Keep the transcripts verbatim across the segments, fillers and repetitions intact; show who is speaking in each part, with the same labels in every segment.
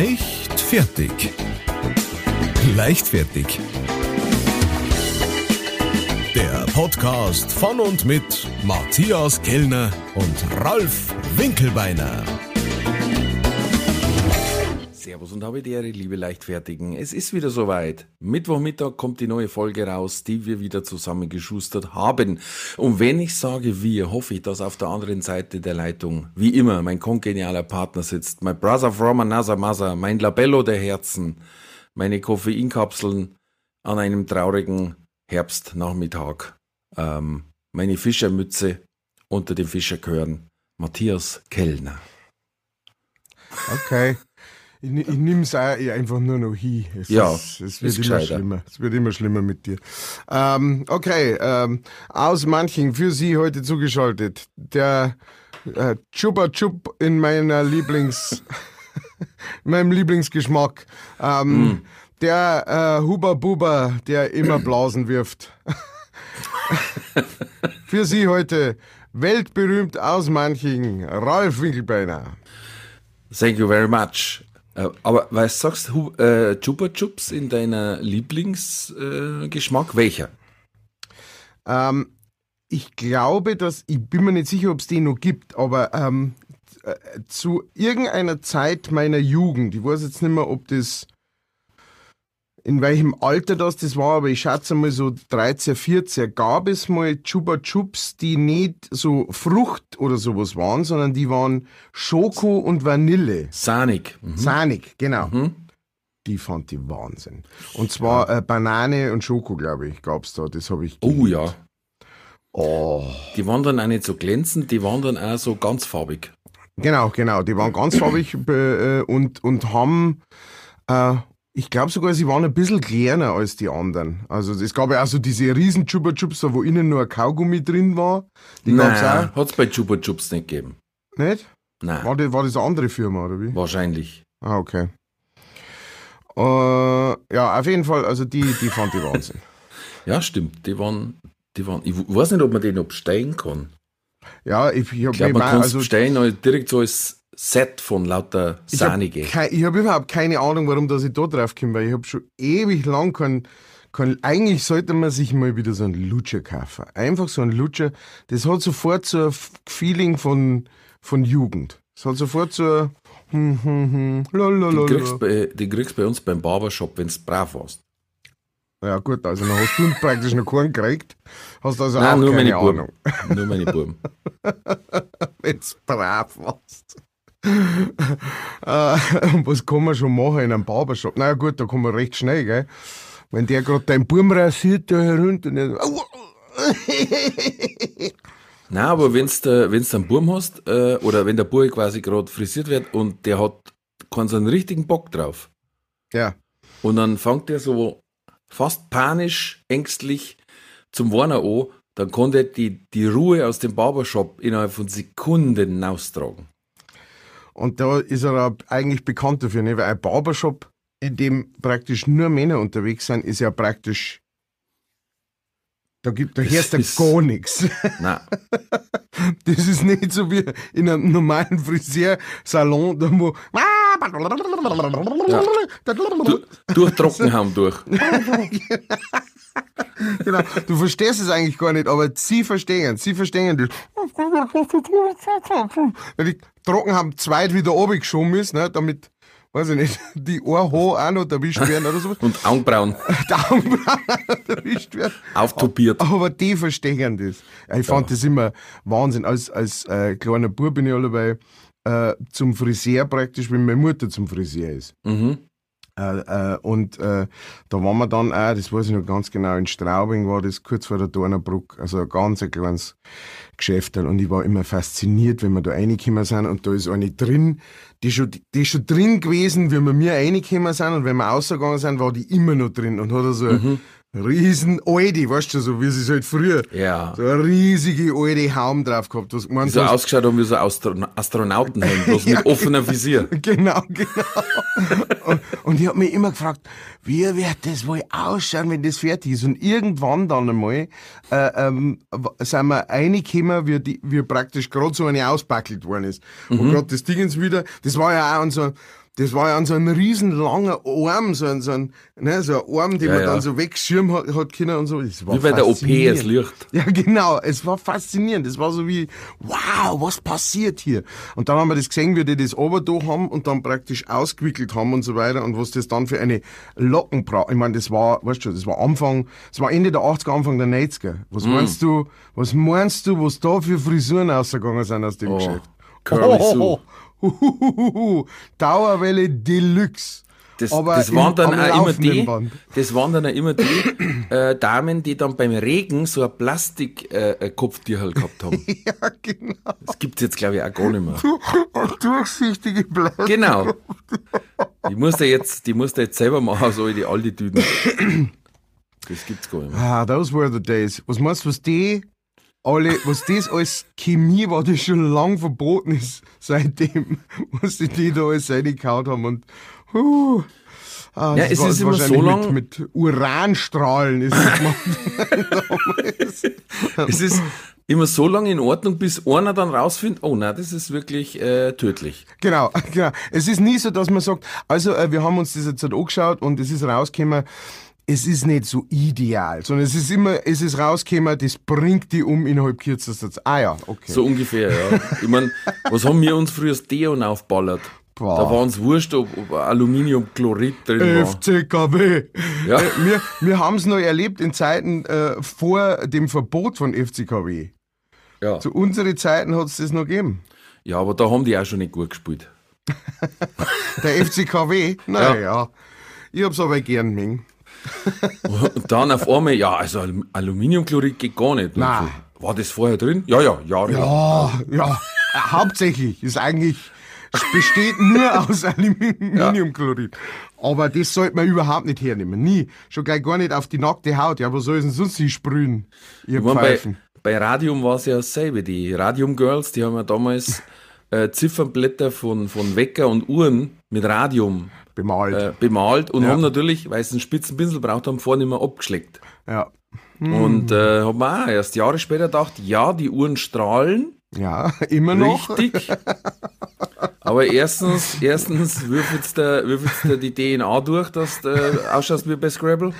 Speaker 1: Leicht fertig. Leichtfertig. Der Podcast von und mit Matthias Kellner und Ralf Winkelbeiner.
Speaker 2: Servus und habe die Ehre, liebe Leichtfertigen. Es ist wieder soweit. Mittwochmittag kommt die neue Folge raus, die wir wieder zusammengeschustert haben. Und wenn ich sage wir, hoffe ich, dass auf der anderen Seite der Leitung, wie immer, mein kongenialer Partner sitzt. My brother from another mother, mein Labello der Herzen, meine Koffeinkapseln an einem traurigen Herbstnachmittag, ähm, meine Fischermütze unter den Fischerchören, Matthias Kellner.
Speaker 3: Okay. Ich, ich nehme es einfach nur noch hin. Es
Speaker 2: ja,
Speaker 3: ist, es wird immer schlimmer. Es wird immer schlimmer mit dir. Ähm, okay, ähm, aus Manching für Sie heute zugeschaltet. Der äh, Chupa Chup in meiner Lieblings, in meinem Lieblingsgeschmack. Ähm, mm. Der äh, Huber Buber, der immer Blasen wirft. Für Sie heute weltberühmt aus Manching, Ralf Winkelbeiner.
Speaker 2: Thank you very much. Aber was sagst du, äh, Chupa Chups in deiner Lieblingsgeschmack? Äh, Welcher?
Speaker 3: Ähm, ich glaube, dass, ich bin mir nicht sicher, ob es den noch gibt, aber ähm, äh, zu irgendeiner Zeit meiner Jugend, ich weiß jetzt nicht mehr, ob das, in welchem Alter das das war, aber ich schätze mal so dreizehn, vierzehn, gab es mal Chupa Chups, die nicht so Frucht oder sowas waren, sondern die waren Schoko und Vanille.
Speaker 2: Sahnig. Mhm.
Speaker 3: Sahnig, genau.
Speaker 2: Mhm.
Speaker 3: Die fand ich Wahnsinn. Und zwar äh, Banane und Schoko, glaube ich, gab es da. Das habe ich
Speaker 2: geliebt. Oh ja.
Speaker 3: Oh.
Speaker 2: Die waren dann auch nicht so glänzend, die waren dann auch so ganzfarbig.
Speaker 3: Genau, genau. Die waren ganzfarbig äh, und, und haben... Äh, Ich glaube sogar, sie waren ein bisschen kleiner als die anderen. Also es gab ja auch so diese riesen Chupa Chups, wo innen nur ein Kaugummi drin war. Die
Speaker 2: Nein,
Speaker 3: gab's auch.
Speaker 2: Hat es bei Chupa Chups nicht gegeben.
Speaker 3: Nicht?
Speaker 2: Nein.
Speaker 3: War das, war das eine andere Firma, oder wie?
Speaker 2: Wahrscheinlich.
Speaker 3: Ah, okay. Äh, ja, auf jeden Fall, also die, die fand ich Wahnsinn.
Speaker 2: Ja, stimmt. Die waren, die waren, ich weiß nicht, ob man den noch bestellen kann.
Speaker 3: Ja, ich, ich,
Speaker 2: ich glaube, man kann es also, bestellen, also direkt so als Set von lauter Sahnige.
Speaker 3: Ich habe hab überhaupt keine Ahnung, warum dass ich da drauf komme, weil ich habe schon ewig lang kein, kein... Eigentlich sollte man sich mal wieder so einen Lutscher kaufen. Einfach so einen Lutscher. Das hat sofort so ein Feeling von, von Jugend. Das hat sofort so ein... Hm, hm, hm, lalalala.
Speaker 2: Die kriegst bei, die kriegst bei uns beim Barbershop, wenn du brav warst.
Speaker 3: Ja gut, also dann hast du praktisch noch keinen gekriegt. Hast also
Speaker 2: Nein,
Speaker 3: auch
Speaker 2: nur
Speaker 3: keine
Speaker 2: meine
Speaker 3: Ahnung.
Speaker 2: Buben. Nur meine Buben.
Speaker 3: Wenn du brav warst. äh, was kann man schon machen in einem Barbershop? Na ja, gut, da kann man recht schnell, gell? Wenn der gerade deinen Buben rasiert, da herunter. Nein,
Speaker 2: aber wenn du einen Buben hast, äh, oder wenn der Bub quasi gerade frisiert wird und der hat keinen so einen richtigen Bock drauf.
Speaker 3: Ja.
Speaker 2: Und dann fängt der so fast panisch, ängstlich zum Warner an, dann kann der die, die Ruhe aus dem Barbershop innerhalb von Sekunden austragen.
Speaker 3: Und da ist er eigentlich bekannt dafür, ne? Weil ein Barbershop, in dem praktisch nur Männer unterwegs sind, ist ja praktisch, da gibt, da hörst du gar nichts. Nein. Das ist nicht so wie in einem normalen Friseursalon, da wo
Speaker 2: ja. du, durch Trockenhaum durch.
Speaker 3: Genau, du verstehst es eigentlich gar nicht, aber sie verstehen, sie verstehen das. Weil die Trockenhaum zweit wieder runtergeschoben ist, ne, damit, weiß ich nicht, die Ohrhaare auch noch erwischt werden oder sowas.
Speaker 2: Und Augenbrauen.
Speaker 3: Die Augenbrauen auch noch erwischt werden.
Speaker 2: Auftupiert.
Speaker 3: Aber die verstehen das. Ich fand ja. das immer Wahnsinn. Als, als äh, kleiner Bub bin ich allebei äh, zum Friseur praktisch, wenn meine Mutter zum Friseur ist.
Speaker 2: Mhm.
Speaker 3: Äh, äh, und äh, da waren wir dann auch, das weiß ich noch ganz genau, in Straubing war das kurz vor der Dornerbrück, also ein ganz ein kleines Geschäft. Und ich war immer fasziniert, wenn wir da reingekommen sind und da ist eine drin, die schon, die ist schon drin gewesen, wie wir mir reingekommen sind, und wenn wir rausgegangen sind, war die immer noch drin und hat so mhm. eine riesen alte, weißt du, so wie sie es halt früher,
Speaker 2: ja.
Speaker 3: so eine riesige alte Haum drauf gehabt. Was
Speaker 2: gemeint, so ausgeschaut haben wie so Astro- Astronautenhelm, bloß ja, mit offenem Visier.
Speaker 3: Genau, genau. und, und ich habe mich immer gefragt, wie wird das wohl ausschauen, wenn das fertig ist? Und irgendwann dann einmal äh, ähm, sind wir reingekommen, wie, die, wie praktisch gerade so eine auspackelt worden ist. Mhm. Und gerade das Dingens wieder, das war ja auch so, Das war ja an so ein riesen langer Arm, so ein, so ein, ne, so ein Arm, den
Speaker 2: Ja,
Speaker 3: man
Speaker 2: ja.
Speaker 3: dann so wegschirmen hat, hat können und so. Das war
Speaker 2: Wie bei der O P, es
Speaker 3: faszinierend.
Speaker 2: Licht.
Speaker 3: Ja, genau. Es war faszinierend. Es war so wie, wow, was passiert hier? Und dann haben wir das gesehen, wie die das Oberdo haben und dann praktisch ausgewickelt haben und so weiter und was das dann für eine Lockenbra... Ich meine, das war, weißt du, das war Anfang, das war Ende der achtziger, Anfang der neunziger. Was meinst du, was meinst du, was da für Frisuren ausgegangen sind aus dem
Speaker 2: Oh,
Speaker 3: Geschäft?
Speaker 2: Curly Sue.
Speaker 3: Huhuhuhu. Dauerwelle Deluxe.
Speaker 2: Das,
Speaker 3: Aber
Speaker 2: das waren
Speaker 3: im-
Speaker 2: dann
Speaker 3: am
Speaker 2: auch immer
Speaker 3: laufenden
Speaker 2: die,
Speaker 3: Band.
Speaker 2: das waren dann auch immer die äh, Damen, die dann beim Regen so ein Plastik-Kopftierhal gehabt haben.
Speaker 3: Ja, genau.
Speaker 2: Das gibt's jetzt, glaube ich, auch gar nicht mehr.
Speaker 3: Durchsichtige Blätter.
Speaker 2: Genau. Die musst du jetzt, die musst du jetzt selber machen, so wie die alte Tüten. Das gibt's gar nicht mehr.
Speaker 3: Ah, those were the days. Was meinst du, was die alle, was das als Chemie war, das schon lang verboten ist, seitdem, was die, die da alles reingehauen haben und, huh. Ah,
Speaker 2: Ja,
Speaker 3: das
Speaker 2: es
Speaker 3: war-
Speaker 2: ist
Speaker 3: das
Speaker 2: immer
Speaker 3: wahrscheinlich
Speaker 2: so lang-
Speaker 3: Mit, mit Uranstrahlen ist das gemacht.
Speaker 2: Es ist immer so lange in Ordnung, bis einer dann rausfindet, oh nein, das ist wirklich äh, tödlich.
Speaker 3: Genau, genau. Es ist nie so, dass man sagt, also äh, wir haben uns das jetzt halt angeschaut und es ist rausgekommen, es ist nicht so ideal, sondern es ist immer, es ist rausgekommen, das bringt die um innerhalb kürzester Zeit. Ah ja, okay.
Speaker 2: So ungefähr, ja. Ich meine, was haben wir uns früher das Deon aufballert?
Speaker 3: Boah.
Speaker 2: Da war uns wurscht, ob, ob Aluminiumchlorid drin war.
Speaker 3: F C K W.
Speaker 2: Ja.
Speaker 3: Äh, wir wir haben es noch erlebt in Zeiten äh, vor dem Verbot von F C K W.
Speaker 2: Ja.
Speaker 3: Zu unseren Zeiten hat es das noch gegeben.
Speaker 2: ja, aber da haben die auch schon nicht gut gespielt.
Speaker 3: Der F C K W, naja, ja. Ich hab's aber gern mengen.
Speaker 2: Und dann auf einmal, ja, also Alum- Aluminiumchlorid geht gar nicht. Und
Speaker 3: Nein.
Speaker 2: so, war das vorher drin? Ja, ja, Jahre lang.
Speaker 3: Ja, ja. Äh, hauptsächlich ist eigentlich, es besteht nur aus Aluminiumchlorid. Aber das sollte man überhaupt nicht hernehmen. Nie. Schon gleich gar nicht auf die nackte Haut. Ja, was soll denn sonst sie sprühen? Ihr
Speaker 2: Ich mein, bei,
Speaker 3: Pfeifen.
Speaker 2: bei Radium war es ja dasselbe. Die Radium Girls, die haben ja damals äh, Ziffernblätter von, von Wecker und Uhren mit Radium
Speaker 3: Bemalt.
Speaker 2: äh, bemalt und
Speaker 3: Ja.
Speaker 2: haben natürlich, weil sie einen spitzen Pinsel braucht haben, vorne immer abgeschleckt.
Speaker 3: Ja.
Speaker 2: Und äh, haben wir auch erst Jahre später gedacht, ja, die Uhren strahlen,
Speaker 3: Ja, immer noch.
Speaker 2: richtig. Aber erstens, erstens würfelst du würfelst du die D N A durch, dass du äh, ausschaust wie bei Scrabble.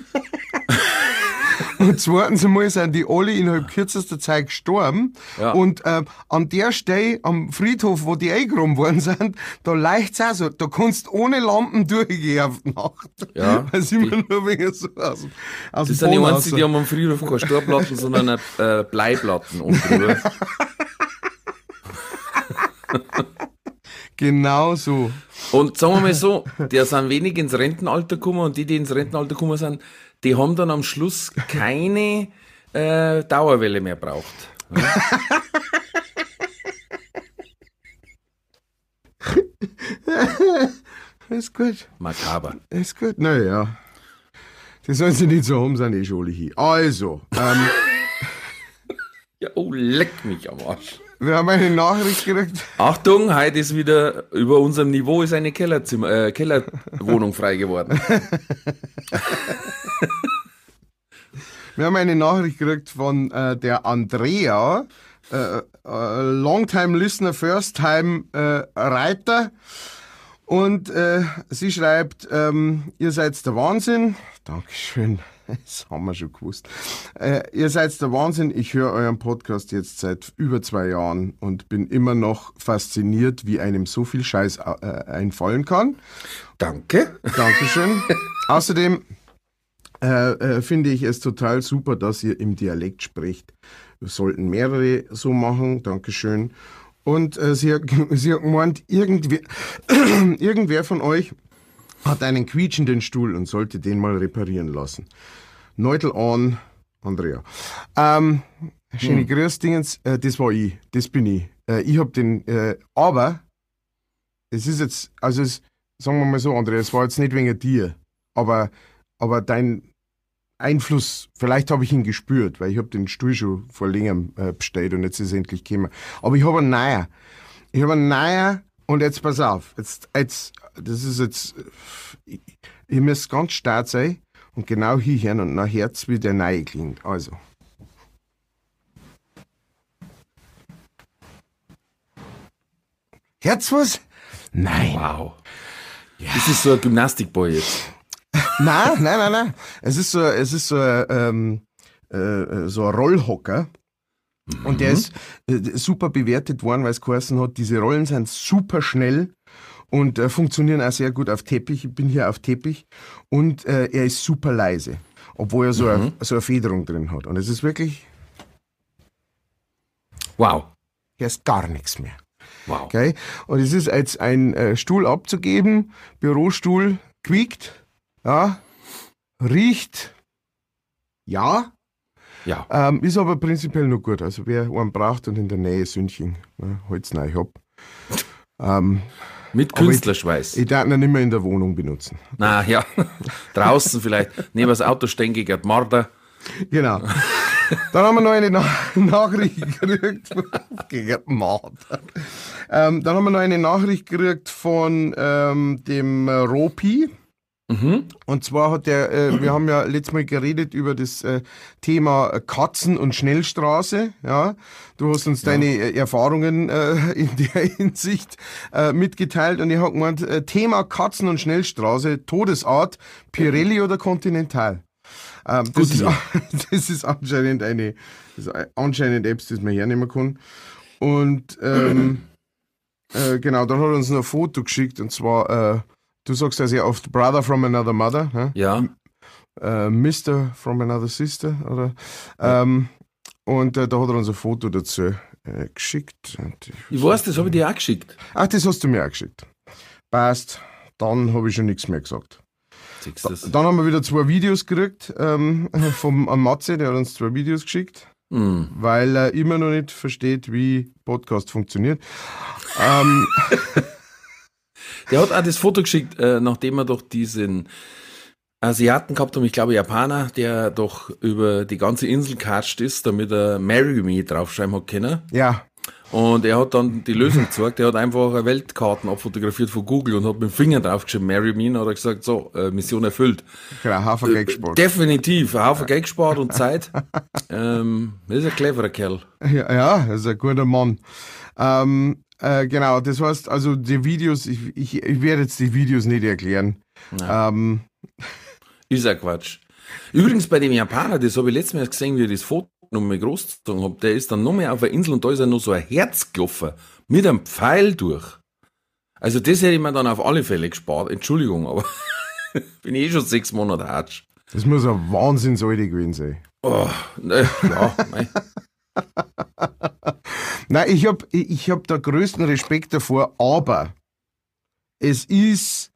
Speaker 3: Und zweitens einmal sind die alle innerhalb kürzester Zeit gestorben.
Speaker 2: Ja.
Speaker 3: Und ähm, an der Stelle, am Friedhof, wo die eingegraben worden sind, da leucht's auch so. Da kannst du ohne Lampen durchgehen auf die Nacht.
Speaker 2: Ja,
Speaker 3: Weil sie immer nur wegen so aus, dem- aus
Speaker 2: Das
Speaker 3: dem
Speaker 2: sind die
Speaker 3: Boden
Speaker 2: einzigen, die haben am Friedhof keine Störplatten, sondern äh, Bleiplatten unten drüber.
Speaker 3: Genau so.
Speaker 2: Und sagen wir mal so, der sind wenig ins Rentenalter gekommen und die, die ins Rentenalter gekommen sind, die haben dann am Schluss keine äh, Dauerwelle mehr braucht.
Speaker 3: Ist gut.
Speaker 2: Makaber.
Speaker 3: Ist gut. Naja. Die sollen sie nicht so haben, sind eh schon alle hier. Also, ähm,
Speaker 2: Ja, oh, leck mich am Arsch.
Speaker 3: wir haben eine Nachricht gekriegt.
Speaker 2: Achtung, heute ist wieder über unserem Niveau ist eine Kellerzimmer, äh, Kellerwohnung frei geworden.
Speaker 3: Wir haben eine Nachricht gekriegt von äh, der Andrea, äh, äh, Longtime Listener, First Time äh, Reiter. Und äh, sie schreibt, ähm, ihr seid der Wahnsinn. Dankeschön, das haben wir schon gewusst. Äh, ihr seid der Wahnsinn. Ich höre euren Podcast jetzt seit über zwei Jahren und bin immer noch fasziniert, wie einem so viel Scheiß äh, einfallen kann.
Speaker 2: Danke.
Speaker 3: Dankeschön. Außerdem äh, äh, finde ich es total super, dass ihr im Dialekt sprecht. Wir sollten mehrere so machen. Dankeschön. Und äh, sie, hat, sie hat gemeint, irgendwer, irgendwer von euch hat einen quietschenden Stuhl und sollte den mal reparieren lassen. Neutel an, Andrea. Ähm, schöne
Speaker 2: Hm.
Speaker 3: Grüß, Dingens, äh, das war ich, das bin ich. Äh, ich hab den, äh, aber es ist jetzt, also es, sagen wir mal so, Andrea, es war jetzt nicht wegen dir, aber, aber dein Einfluss, vielleicht habe ich ihn gespürt, weil ich habe den Stuhl schon vor längerem äh, bestellt und jetzt ist er endlich gekommen. Aber ich habe einen neuer. Ich habe einen neuer und jetzt pass auf, jetzt, jetzt, das ist jetzt, ich, ihr müsst ganz stark sein und genau hinhören und nach Herz, wie der neue klingt. Also. Herz was? Nein.
Speaker 2: Wow. Ist das so ein Gymnastikball jetzt?
Speaker 3: Nein, nein, nein, nein. Es ist so, es ist so, ähm, äh, so ein Rollhocker. Mhm. Und der ist äh, super bewertet worden, weil es geheißen hat, diese Rollen sind super schnell und äh, funktionieren auch sehr gut auf Teppich. Ich bin hier auf Teppich. Und äh, er ist super leise, obwohl er so, mhm. eine, so eine Federung drin hat. Und es ist wirklich...
Speaker 2: Wow.
Speaker 3: Hier ist gar nichts mehr.
Speaker 2: Wow.
Speaker 3: Okay? Und es ist als ein äh, Stuhl abzugeben, Bürostuhl, quiekt, ja, riecht, ja,
Speaker 2: ja.
Speaker 3: Ähm, ist aber prinzipiell noch gut. Also wer einen braucht und in der Nähe Sündchen, ne, holt's neu ab. Ähm,
Speaker 2: Mit Künstlerschweiß.
Speaker 3: Ich, ich darf ihn nicht mehr in der Wohnung benutzen.
Speaker 2: Na ja, draußen vielleicht, neben das Auto stehen gegen die Marder.
Speaker 3: Genau. Dann haben wir noch eine Na- Nachricht gekriegt. Gegen die Marder. Ähm, dann haben wir noch eine Nachricht gekriegt von ähm, dem äh, Ropi.
Speaker 2: Mhm.
Speaker 3: Und zwar hat der, äh, wir haben ja letztes Mal geredet über das äh, Thema Katzen und Schnellstraße. Ja, du hast uns ja. deine äh, Erfahrungen äh, in der Hinsicht äh, mitgeteilt und ich habe gemeint, äh, Thema Katzen und Schnellstraße, Todesart, Pirelli oder Continental. Ähm, das, ist, das ist anscheinend eine, das ist anscheinend Apps, das man hernehmen kann. Und ähm, äh, genau, dann hat er uns noch ein Foto geschickt und zwar äh, du sagst ja sehr oft Brother from another mother. Hä?
Speaker 2: Ja.
Speaker 3: Äh, Mister from another sister. Oder? Ja. Ähm, und äh, da hat er uns ein Foto dazu äh, geschickt. Und
Speaker 2: ich, ich weiß, das habe ich dir auch geschickt.
Speaker 3: Ach, das hast du mir auch geschickt. Passt. Dann habe ich schon nichts mehr gesagt. Da, dann haben wir wieder zwei Videos gekriegt ähm, vom Matze, der hat uns zwei Videos geschickt. Mm. Weil er immer noch nicht versteht, wie Podcast funktioniert. ähm,
Speaker 2: Der hat auch das Foto geschickt, äh, nachdem er doch diesen Asiaten gehabt haben, ich glaube Japaner, der doch über die ganze Insel gekatscht ist, damit er Marry Me draufschreiben hat können.
Speaker 3: Ja.
Speaker 2: Und er hat dann die Lösung gezeigt, er hat einfach eine Weltkarten abfotografiert von Google und hat mit dem Finger draufgeschrieben, Marry Me, und hat er gesagt, so, äh, Mission erfüllt.
Speaker 3: Genau, einen Haufen Geld gespart.
Speaker 2: Definitiv, einen Haufen Geld gespart und Zeit. ähm, das ist ein cleverer Kerl.
Speaker 3: Ja, ja, das ist ein guter Mann. Ähm, Äh, genau, das heißt, also die Videos, ich, ich, ich werde jetzt die Videos nicht erklären. Ähm,
Speaker 2: ist ja Quatsch. Übrigens bei dem Japaner, das habe ich letztes Mal gesehen, wie ich das Foto noch mal groß gezogen habe, der ist dann noch mehr auf der Insel und da ist ja noch so ein Herz gelaufen, mit einem Pfeil durch. Also das hätte ich mir dann auf alle Fälle gespart, Entschuldigung, aber bin ich eh schon sechs Monate Hatsch.
Speaker 3: Das muss ein Wahnsinnsalte gewesen sein.
Speaker 2: Oh, ne, ja, nein.
Speaker 3: Nein, ich habe ich hab da größten Respekt davor, aber es ist,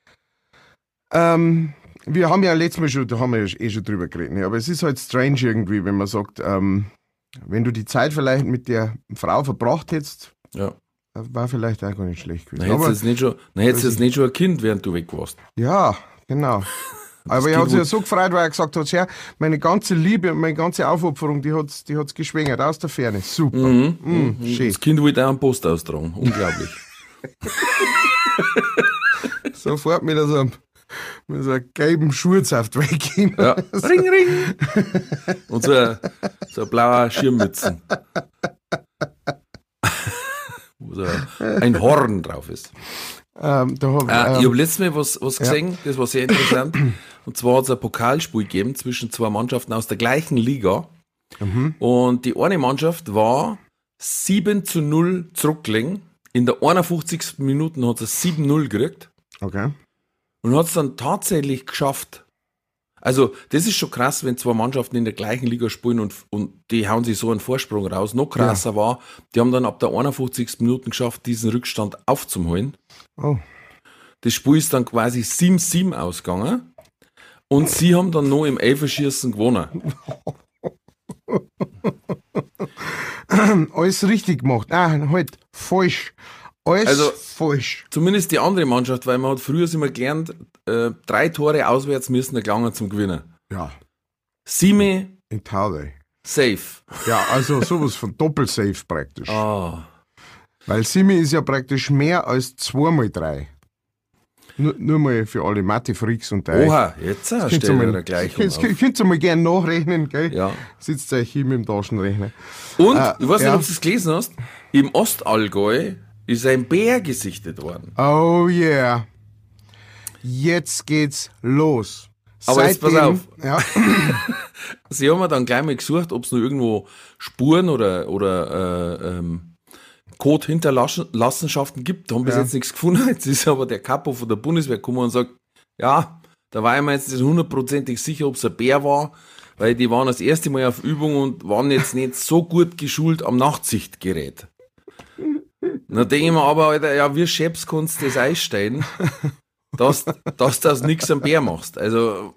Speaker 3: ähm, wir haben ja letztes Mal schon, da haben wir ja eh schon drüber geredet, ne? Aber es ist halt strange irgendwie, wenn man sagt, ähm, wenn du die Zeit vielleicht mit der Frau verbracht hättest,
Speaker 2: ja.
Speaker 3: war vielleicht auch gar nicht schlecht gewesen.
Speaker 2: Dann hättest du jetzt nicht schon, dann hättest jetzt nicht schon ein Kind, während du weg warst.
Speaker 3: Ja, genau. Aber er hat sich ja so gefreut, weil er gesagt hat, ja, meine ganze Liebe und meine ganze Aufopferung, die hat's, die hat's geschwängert aus der Ferne. Super.
Speaker 2: Mhm.
Speaker 3: Mhm.
Speaker 2: Mhm. Das Kind wollte auch einen Post austragen. Unglaublich.
Speaker 3: Sofort mit so einem, mit so einem gelben Schurzaft weggehen.
Speaker 2: Ja. Ring, ring. Und so ein, so ein blauer Schirmmützen. Wo so ein Horn drauf ist.
Speaker 3: Ähm, da hab,
Speaker 2: ah,
Speaker 3: ähm,
Speaker 2: ich habe letztes Mal was, was gesehen, ja. Das war sehr interessant. Und zwar hat es ein Pokalspiel gegeben zwischen zwei Mannschaften aus der gleichen Liga.
Speaker 3: Mhm.
Speaker 2: Und die eine Mannschaft war sieben zu null zurückgelegen. In der einundfünfzigsten Minute hat es sieben null gekriegt.
Speaker 3: Okay.
Speaker 2: Und hat es dann tatsächlich geschafft. Also, das ist schon krass, wenn zwei Mannschaften in der gleichen Liga spielen und, und die hauen sich so einen Vorsprung raus. Noch krasser ja. war, die haben dann ab der einundfünfzigsten Minute geschafft, diesen Rückstand aufzuholen.
Speaker 3: Oh.
Speaker 2: Das Spiel ist dann quasi sieben sieben ausgegangen und sie haben dann noch im Elferschießen gewonnen.
Speaker 3: Alles richtig gemacht. Ah, halt, falsch. Alles
Speaker 2: also,
Speaker 3: falsch.
Speaker 2: Zumindest die andere Mannschaft, weil man hat früher immer gelernt, äh, drei Tore auswärts müssen gelangen zum Gewinnen.
Speaker 3: Ja.
Speaker 2: Sieben
Speaker 3: in Taude.
Speaker 2: Safe.
Speaker 3: Ja, also sowas von Doppelsafe praktisch.
Speaker 2: Ah.
Speaker 3: Weil Simi ist ja praktisch mehr als zwei mal drei. Nur, nur mal für alle Mathe-Freaks und euch.
Speaker 2: Oha, jetzt äh, stellt ihr eine Gleichung
Speaker 3: auf. Könnt, könnt ihr mal gerne nachrechnen, gell?
Speaker 2: Ja.
Speaker 3: Sitzt euch hier mit dem Taschenrechner.
Speaker 2: Und,
Speaker 3: äh,
Speaker 2: ich weiß
Speaker 3: ja.
Speaker 2: nicht, ob du es gelesen hast, im Ostallgäu ist ein Bär gesichtet worden.
Speaker 3: Oh yeah. jetzt geht's los.
Speaker 2: Aber jetzt pass auf.
Speaker 3: Ja.
Speaker 2: Sie haben mir dann gleich mal gesucht, ob es noch irgendwo Spuren oder, oder äh, ähm, Code-Hinterlassenschaften gibt. Da haben bis
Speaker 3: Ja.
Speaker 2: jetzt nichts gefunden. Jetzt ist aber der Kapo von der Bundeswehr gekommen und sagt, ja, da war ich mir jetzt nicht hundertprozentig sicher, ob es ein Bär war, weil die waren das erste Mal auf Übung und waren jetzt nicht so gut geschult am Nachtsichtgerät. Dann denke ich mir aber, Alter, ja, wie Chefs kannst du das einstellen, dass, dass du das nichts am Bär machst. Also,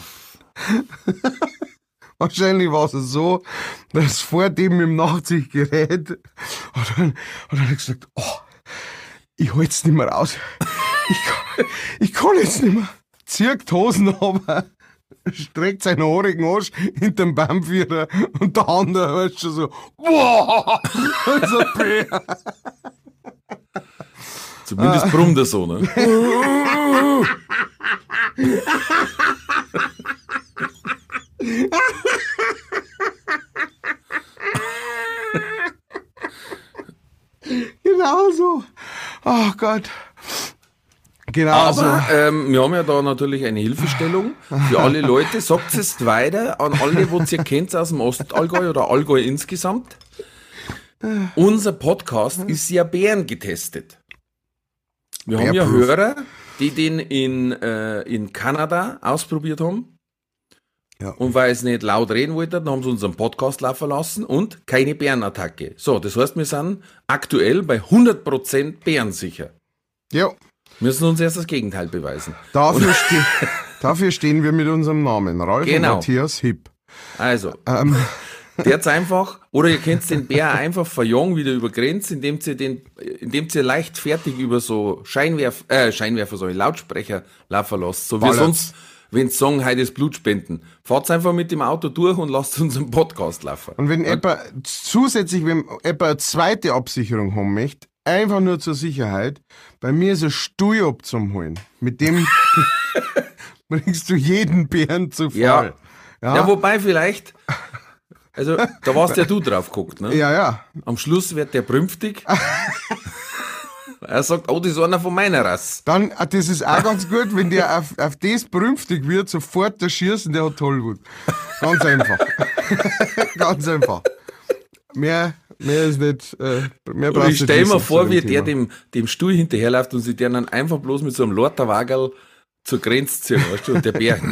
Speaker 3: Wahrscheinlich war es so, dass vor dem mit dem Nachtsichtgerät hat er, hat er gesagt, oh, ich halte es nicht mehr raus. Ich kann, ich kann jetzt nicht mehr. Zieht die Hosen runter, streckt seinen haarigen Arsch hinterm Baumführer und der andere hört schon so, wow, das ist ein Bär.
Speaker 2: zumindest brummt er so, ne?
Speaker 3: Genau so. Oh Gott. Genau so.
Speaker 2: Aber ähm, wir haben ja da natürlich eine Hilfestellung für alle Leute. Sagt es weiter an alle, wo ihr kennt aus dem Ostallgäu oder Allgäu insgesamt. Unser Podcast ist ja Bären getestet. Wir haben ja
Speaker 3: Bärproof.
Speaker 2: Hörer, die den in, äh, in Kanada ausprobiert haben.
Speaker 3: Ja.
Speaker 2: Und weil es nicht laut reden wollten, dann haben sie unseren Podcast laufen lassen und keine Bärenattacke. So, das heißt, wir sind aktuell bei hundert Prozent bärensicher.
Speaker 3: Ja,
Speaker 2: Müssen uns erst das Gegenteil beweisen.
Speaker 3: dafür, ste dafür stehen wir mit unserem Namen. Ralf
Speaker 2: Genau.
Speaker 3: und Matthias Hipp.
Speaker 2: Also,
Speaker 3: Ähm,
Speaker 2: der's einfach, oder ihr könnt den Bär einfach verjagen wieder über Grenze, indem ihr den, indem ihr leichtfertig über so Scheinwerfer, äh, Scheinwerfer, sorry, Lautsprecher laufen lasst. So wie
Speaker 3: Ballert.
Speaker 2: sonst, wenn sie sagen, heute ist Blut spenden. Fahrt einfach mit dem Auto durch und lasst unseren Podcast laufen.
Speaker 3: und wenn etwa zusätzlich, wenn etwa eine zweite Absicherung haben möchte, einfach nur zur Sicherheit, bei mir ist ein Stuhl abzuholen. Mit dem bringst du jeden Bären zu Fall.
Speaker 2: Ja.
Speaker 3: Ja,
Speaker 2: Ja, wobei vielleicht, also da warst ja du drauf geguckt, ne?
Speaker 3: ja, ja.
Speaker 2: Am Schluss wird der brünftig. Er sagt, oh, das ist einer von meiner Rasse.
Speaker 3: Dann, ah, das ist auch ganz gut, wenn der auf, auf das berühmtig wird, sofort der Schießen, der hat Tollwut. Ganz einfach. Ganz einfach. Mehr, mehr ist nicht, äh, mehr
Speaker 2: Und
Speaker 3: brauchst
Speaker 2: ich
Speaker 3: du
Speaker 2: stell
Speaker 3: nicht
Speaker 2: mir
Speaker 3: wissen
Speaker 2: vor,
Speaker 3: zu
Speaker 2: wie
Speaker 3: dem
Speaker 2: der
Speaker 3: Thema.
Speaker 2: dem, dem Stuhl hinterherläuft und sie der dann einfach bloß mit so einem Lorterwagel zur Grenze ziehen, weißt du, und der Bär.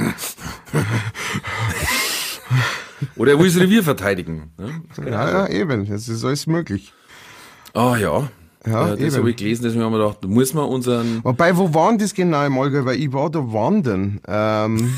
Speaker 2: Oder er will das Revier verteidigen. Ne?
Speaker 3: Ja, ja, eben. Das ist alles möglich.
Speaker 2: Ah ja.
Speaker 3: Ja,
Speaker 2: Äh, das
Speaker 3: eben.
Speaker 2: habe ich gelesen, deswegen haben wir gedacht, da muss man unseren.
Speaker 3: Wobei, wo waren das genau im Allgäu? Weil ich war da wandern. Ähm,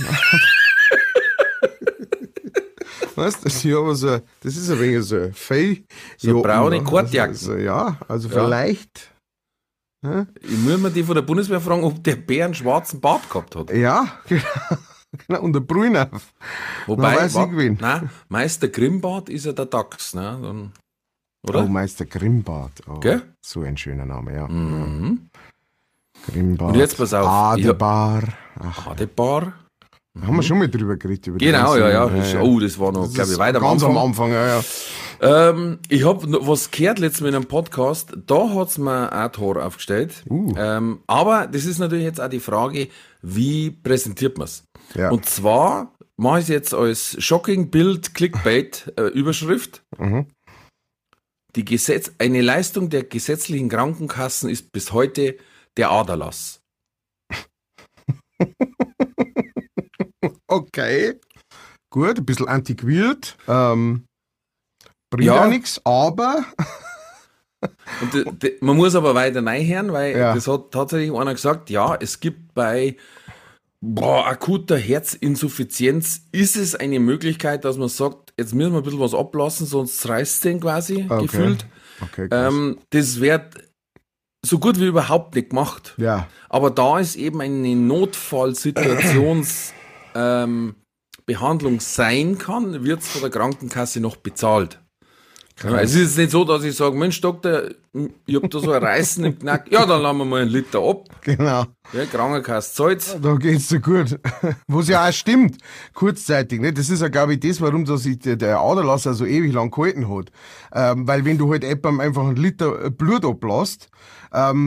Speaker 3: weißt du, das ist aber so, das ist ein wenig so Fell.
Speaker 2: So braune Kordjacken.
Speaker 3: Also, ja, also
Speaker 2: Ja.
Speaker 3: vielleicht.
Speaker 2: Ich muss mir die von der Bundeswehr fragen, ob der Bär einen schwarzen Bart gehabt hat.
Speaker 3: Ja, genau. genau. Und der Brüner.
Speaker 2: Wobei,
Speaker 3: weiß ich
Speaker 2: wa-
Speaker 3: wen.
Speaker 2: nein, Meister Grimmbart ist ja der Dachs, ne? Dann, oder?
Speaker 3: Oh, Meister Grimmbart. Oh,
Speaker 2: Gell?
Speaker 3: so ein schöner Name, ja.
Speaker 2: Mhm.
Speaker 3: Grimmbart.
Speaker 2: Und jetzt pass auf, ich hab-
Speaker 3: Adebar. Ach,
Speaker 2: Adebar.
Speaker 3: da haben wir schon mal drüber geredet. Über die
Speaker 2: Genau, ja, ja.
Speaker 3: ganzen-
Speaker 2: Das, oh, das war noch,
Speaker 3: Das
Speaker 2: glaube ich,
Speaker 3: ist
Speaker 2: weiter am
Speaker 3: ganz
Speaker 2: Anfang.
Speaker 3: am Anfang, ja, ja.
Speaker 2: Ähm, ich habe was gehört letztens mit einem Podcast, da hat's mir auch Tor aufgestellt.
Speaker 3: Uh.
Speaker 2: Ähm, aber das ist natürlich jetzt auch die Frage, wie präsentiert man's?
Speaker 3: Ja.
Speaker 2: Und zwar mache ich es jetzt als Shocking Bild Clickbait äh, Überschrift.
Speaker 3: Mhm.
Speaker 2: Die Gesetz eine Leistung der gesetzlichen Krankenkassen ist bis heute der Aderlass.
Speaker 3: Okay. Gut, ein bisschen antiquiert. Ähm, bringt
Speaker 2: Ja.
Speaker 3: ja nichts, aber.
Speaker 2: Und de, de, man muss aber weiter reinhören, weil
Speaker 3: Ja.
Speaker 2: das hat tatsächlich einer gesagt, ja, es gibt bei boah, akuter Herzinsuffizienz ist es eine Möglichkeit, dass man sagt, jetzt müssen wir ein bisschen was ablassen, sonst reißt es den quasi,
Speaker 3: Okay.
Speaker 2: gefühlt.
Speaker 3: Okay, krass.
Speaker 2: Ähm, das wird so gut wie überhaupt nicht gemacht.
Speaker 3: ja.
Speaker 2: Aber da es eben eine Notfallsituations ähm, Behandlung sein kann, wird es von der Krankenkasse noch bezahlt. Ja, es ist jetzt nicht so, dass ich sage, Mensch Doktor, ich hab da so ein Reißen im Knack, ja, dann lassen wir mal einen Liter ab.
Speaker 3: Genau.
Speaker 2: Ja, Krankenkasse zahlt's.
Speaker 3: Da geht's dir gut. Was ja auch stimmt, kurzzeitig. Ne? Das ist ja, glaube ich, das, warum da sich der, der Aderlasser so ewig lang gehalten hat. Ähm, weil wenn du halt jemandem einfach einen Liter Blut ablässt, ähm,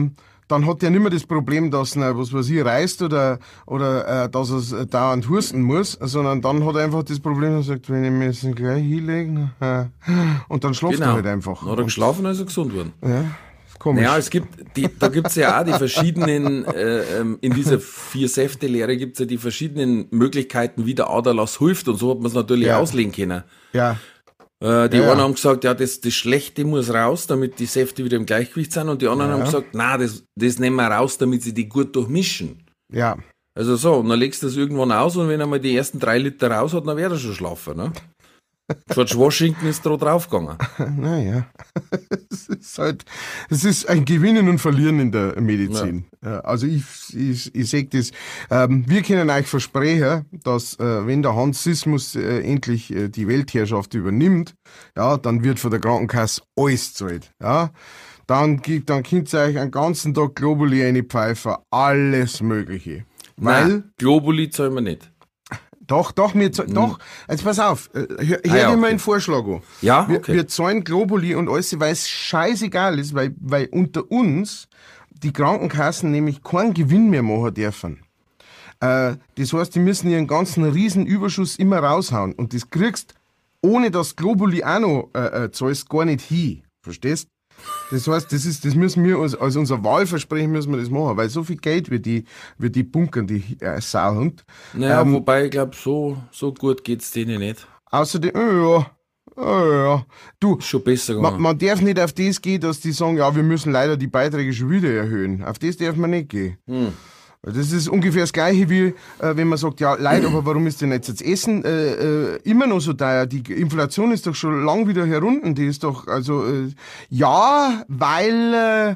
Speaker 3: dann hat der nicht mehr das Problem, dass er, was weiß ich, reißt oder, oder äh, dass er dauernd husten muss, sondern dann hat er einfach das Problem, dass er sagt, wenn ich mich jetzt gleich hinlegen, äh, und dann schlaft
Speaker 2: Genau.
Speaker 3: er halt einfach.
Speaker 2: Dann hat er geschlafen, also gesund worden.
Speaker 3: Ja, komisch.
Speaker 2: Naja, es gibt, die, da gibt's ja auch die verschiedenen, äh, ähm, in dieser Vier-Säfte-Lehre gibt's ja die verschiedenen Möglichkeiten, wie der Aderlass hilft, und so hat man es natürlich
Speaker 3: Ja.
Speaker 2: auslegen können.
Speaker 3: Ja,
Speaker 2: Äh, die
Speaker 3: Ja, ja.
Speaker 2: einen haben gesagt, ja, das, das Schlechte muss raus, damit die Säfte wieder im Gleichgewicht sind, und die anderen
Speaker 3: Ja.
Speaker 2: haben gesagt, na, das, das nehmen wir raus, damit sie die gut durchmischen.
Speaker 3: ja.
Speaker 2: Also so, und dann legst du das irgendwann aus, und wenn er mal die ersten drei Liter raus hat, dann wird er schon schlafen, ne? George Washington ist da draufgegangen.
Speaker 3: Naja, es ist halt, es ist ein Gewinnen und Verlieren in der Medizin. Ja. Also ich, ich, ich sehe das, ähm, wir können euch versprechen, dass äh, wenn der Hans Sismus äh, endlich äh, die Weltherrschaft übernimmt, ja, dann wird von der Krankenkasse alles zahlt. Ja. Dann, gibt, dann könnt ihr euch einen ganzen Tag Globuli reinpfeifen, alles Mögliche. Weil,
Speaker 2: Nein, Globuli zahlen wir nicht.
Speaker 3: doch, doch, wir zahlen, doch, jetzt pass auf, äh, hör, hör
Speaker 2: Ah, ja,
Speaker 3: dir mal
Speaker 2: okay.
Speaker 3: einen Vorschlag an.
Speaker 2: Ja,
Speaker 3: Wir,
Speaker 2: okay.
Speaker 3: wir zahlen Globuli und alles, weil es scheißegal ist, weil, weil unter uns die Krankenkassen nämlich keinen Gewinn mehr machen dürfen. Äh, das heißt, die müssen ihren ganzen Riesenüberschuss immer raushauen. Und das kriegst, ohne dass Globuli auch noch äh, äh, zahlst, gar nicht hin. Verstehst? Das heißt, das ist, das müssen wir als, als unser Wahlversprechen müssen wir das machen, weil so viel Geld wird die, wird die bunkern, die äh, Sauhund.
Speaker 2: Naja,
Speaker 3: Ähm,
Speaker 2: wobei, ich glaube, so, so gut geht's denen nicht.
Speaker 3: Außerdem, oh ja, oh ja. Du,
Speaker 2: Ist schon besser
Speaker 3: Man,
Speaker 2: gegangen.
Speaker 3: man darf nicht auf das gehen, dass die sagen, ja, wir müssen leider die Beiträge schon wieder erhöhen. Auf das darf man nicht gehen.
Speaker 2: Hm.
Speaker 3: Das ist ungefähr das Gleiche wie, äh, wenn man sagt, ja, Leute, aber warum ist denn jetzt das Essen äh, äh, immer noch so teuer? Die Inflation ist doch schon lang wieder herunten. Die ist doch, also, äh, ja, weil, äh,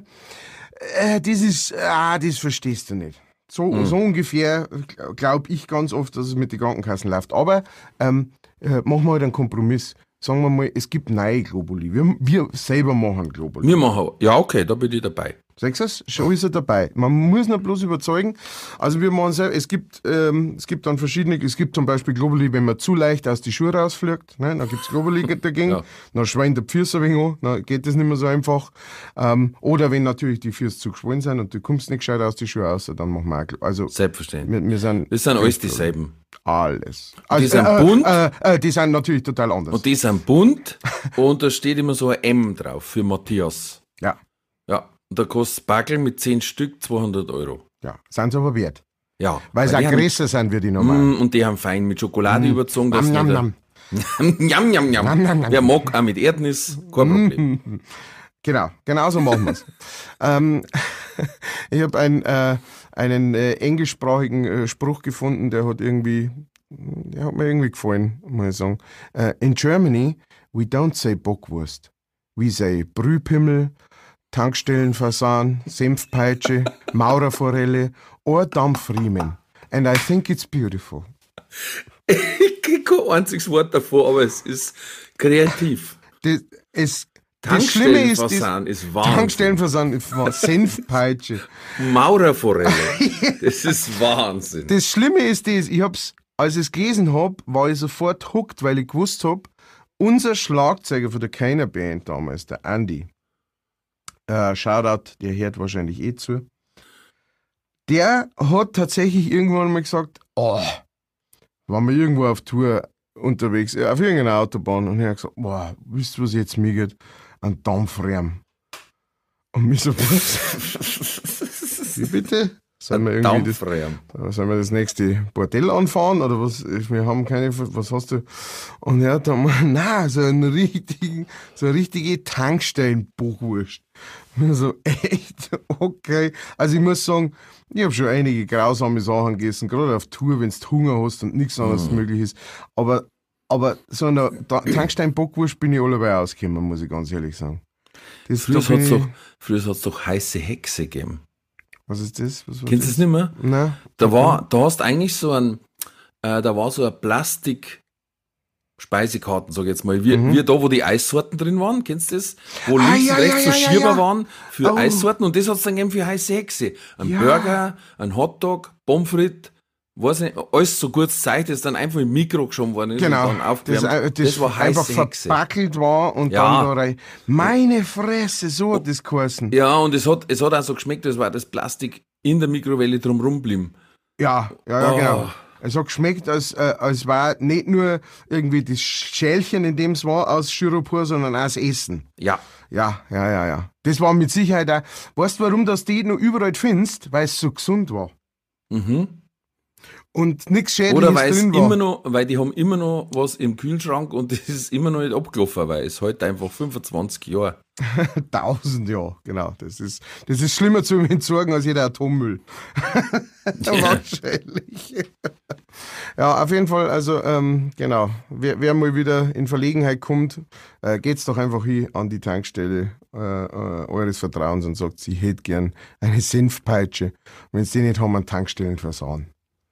Speaker 3: äh, das ist, ah, das verstehst du nicht. So, so ungefähr glaube ich ganz oft, dass es mit den Krankenkassen läuft. Aber ähm, äh, machen wir halt einen Kompromiss. Sagen wir mal, es gibt neue Globuli. Wir, wir selber machen Globuli.
Speaker 2: Wir machen, ja, okay, da bin ich dabei.
Speaker 3: Sagst du's? Schon ist er dabei. Man muss ihn bloß überzeugen. Also wir machen selber, es gibt, ähm, es gibt dann verschiedene, es gibt zum Beispiel Globuli, wenn man zu leicht aus die Schuhe rausfliegt, ne, dann gibt's Globuli dagegen,
Speaker 2: Ja.
Speaker 3: dann schweint der Pfirs ein wenig an, dann geht das nicht mehr so einfach. Ähm, oder wenn natürlich die Füße zu geschwollen sind und du kommst nicht gescheit aus die Schuhe raus, dann machen wir auch, Glo- also
Speaker 2: Selbstverständlich.
Speaker 3: wir, wir sind
Speaker 2: Das sind alles dieselben.
Speaker 3: alles.
Speaker 2: die sind
Speaker 3: äh,
Speaker 2: bunt?
Speaker 3: Äh, äh, die sind natürlich total anders.
Speaker 2: Und die sind bunt, und da steht immer so ein M drauf für Matthias.
Speaker 3: ja,
Speaker 2: Ja, und da kostet Backel mit zehn Stück zweihundert Euro.
Speaker 3: ja, sind sie aber wert.
Speaker 2: Ja.
Speaker 3: Weil sie
Speaker 2: die
Speaker 3: auch
Speaker 2: haben-
Speaker 3: größer sind wie die normalen.
Speaker 2: Mm, Und die haben fein mit Schokolade überzogen. dass
Speaker 3: Nam, nam,
Speaker 2: nicht
Speaker 3: nam.
Speaker 2: der- Njam, njam, njam.
Speaker 3: Nam, nam, nam.
Speaker 2: Wer mag auch mit Erdnuss, kein Problem.
Speaker 3: Genau, genau so machen wir's. ähm, ich habe ein, äh, einen äh, englischsprachigen äh, Spruch gefunden, der hat irgendwie, der hat mir irgendwie gefallen, muss ich sagen. Äh, in Germany, we don't say Bockwurst. We say Brühpimmel, Tankstellenfasan, Senfpeitsche, Maurerforelle or Dampfriemen. And I think it's beautiful.
Speaker 2: Ich krieg kein einziges Wort davor, aber es ist kreativ.
Speaker 3: Das, es, das Schlimme ist, das,
Speaker 2: Tankstellenfasan ist Wahnsinn.
Speaker 3: Tankstellenfasan ist Senfpeitsche.
Speaker 2: Maurerforelle. Das ist Wahnsinn.
Speaker 3: Das Schlimme ist das, ich hab's, als ich es gelesen hab, war ich sofort hooked, weil ich gewusst hab, unser Schlagzeuger von der Keiner Band damals, der Andy, äh, Shoutout, der hört wahrscheinlich eh zu, der hat tatsächlich irgendwann mal gesagt, oh, waren wir irgendwo auf Tour unterwegs, äh, auf irgendeiner Autobahn, und er hat gesagt, boah, wisst ihr, was jetzt mir geht? Ein Dampfrehm. Und mich so, was? Wie bitte? Sollen wir irgendwie das,
Speaker 2: Dampfrehm.
Speaker 3: sollen wir das nächste Bordell anfahren oder was? Wir haben keine, was hast du? Und er hat dann mal, na, so einen richtigen, so eine richtige Tankstellenbockwurst. Und so, echt? Okay. Also ich muss sagen, ich habe schon einige grausame Sachen gegessen, gerade auf Tour, wenn du Hunger hast und nichts anderes möglich ist. Aber, aber so einer Ta- Tanksteinbockwurst bin ich allebei ausgekommen, muss ich ganz ehrlich sagen. Das,
Speaker 2: Früher
Speaker 3: da bin
Speaker 2: hat's
Speaker 3: ich-
Speaker 2: doch, früher hat's doch heiße Hexe gegeben.
Speaker 3: Was ist das? Was war
Speaker 2: Kennst du
Speaker 3: das?
Speaker 2: das nicht mehr?
Speaker 3: Nein.
Speaker 2: Da war, da hast eigentlich so ein, äh, da war so ein Plastik Speisekarten, sag ich jetzt mal, wie, wie da, wo die Eissorten drin waren, kennst du das? Wo
Speaker 3: Mhm. Ah,
Speaker 2: links
Speaker 3: ja,
Speaker 2: und rechts
Speaker 3: ja,
Speaker 2: so
Speaker 3: ja,
Speaker 2: Schieber
Speaker 3: ja.
Speaker 2: waren für
Speaker 3: Oh.
Speaker 2: Eissorten, und das hat's dann gegeben für heiße Hexe. Ein
Speaker 3: Ja.
Speaker 2: Burger, ein Hotdog, Pommes frites, weiß nicht, alles so kurz Zeit, das dann einfach im Mikro geschoben worden ist
Speaker 3: Genau,
Speaker 2: und dann aufgewärmt.
Speaker 3: das, das,
Speaker 2: das war
Speaker 3: einfach
Speaker 2: heiße Hexe.
Speaker 3: verpackelt war und
Speaker 2: Ja.
Speaker 3: dann da rein. Meine Fresse, so hat das geheißen.
Speaker 2: Ja, und es hat, es hat auch so geschmeckt, als war das Plastik in der Mikrowelle drumrum geblieben.
Speaker 3: Ja, ja, ja,
Speaker 2: Oh.
Speaker 3: genau. Es hat geschmeckt, als, äh, als war nicht nur irgendwie das Schälchen, in dem es war, aus Styropor, sondern auch das Essen.
Speaker 2: Ja.
Speaker 3: Ja, ja, ja, ja. Das war mit Sicherheit auch. Weißt du, warum das die noch überall findest? Weil es so gesund war.
Speaker 2: Mhm.
Speaker 3: Und nichts Schädliches
Speaker 2: Oder weil es
Speaker 3: drin war.
Speaker 2: immer noch, weil die haben immer noch was im Kühlschrank und das ist immer noch nicht abgelaufen, weil es heute einfach fünfundzwanzig Jahre.
Speaker 3: Tausend Jahre, genau. Das ist, das ist schlimmer zu entsorgen als jeder Atommüll. Wahrscheinlich. Ja, auf jeden Fall, also, ähm, genau. Wer, wer mal wieder in Verlegenheit kommt, äh, geht's doch einfach hin an die Tankstelle äh, äh, eures Vertrauens und sagt, sie hätte gern eine Senfpeitsche. Wenn sie die nicht haben, an Tankstellen versauen.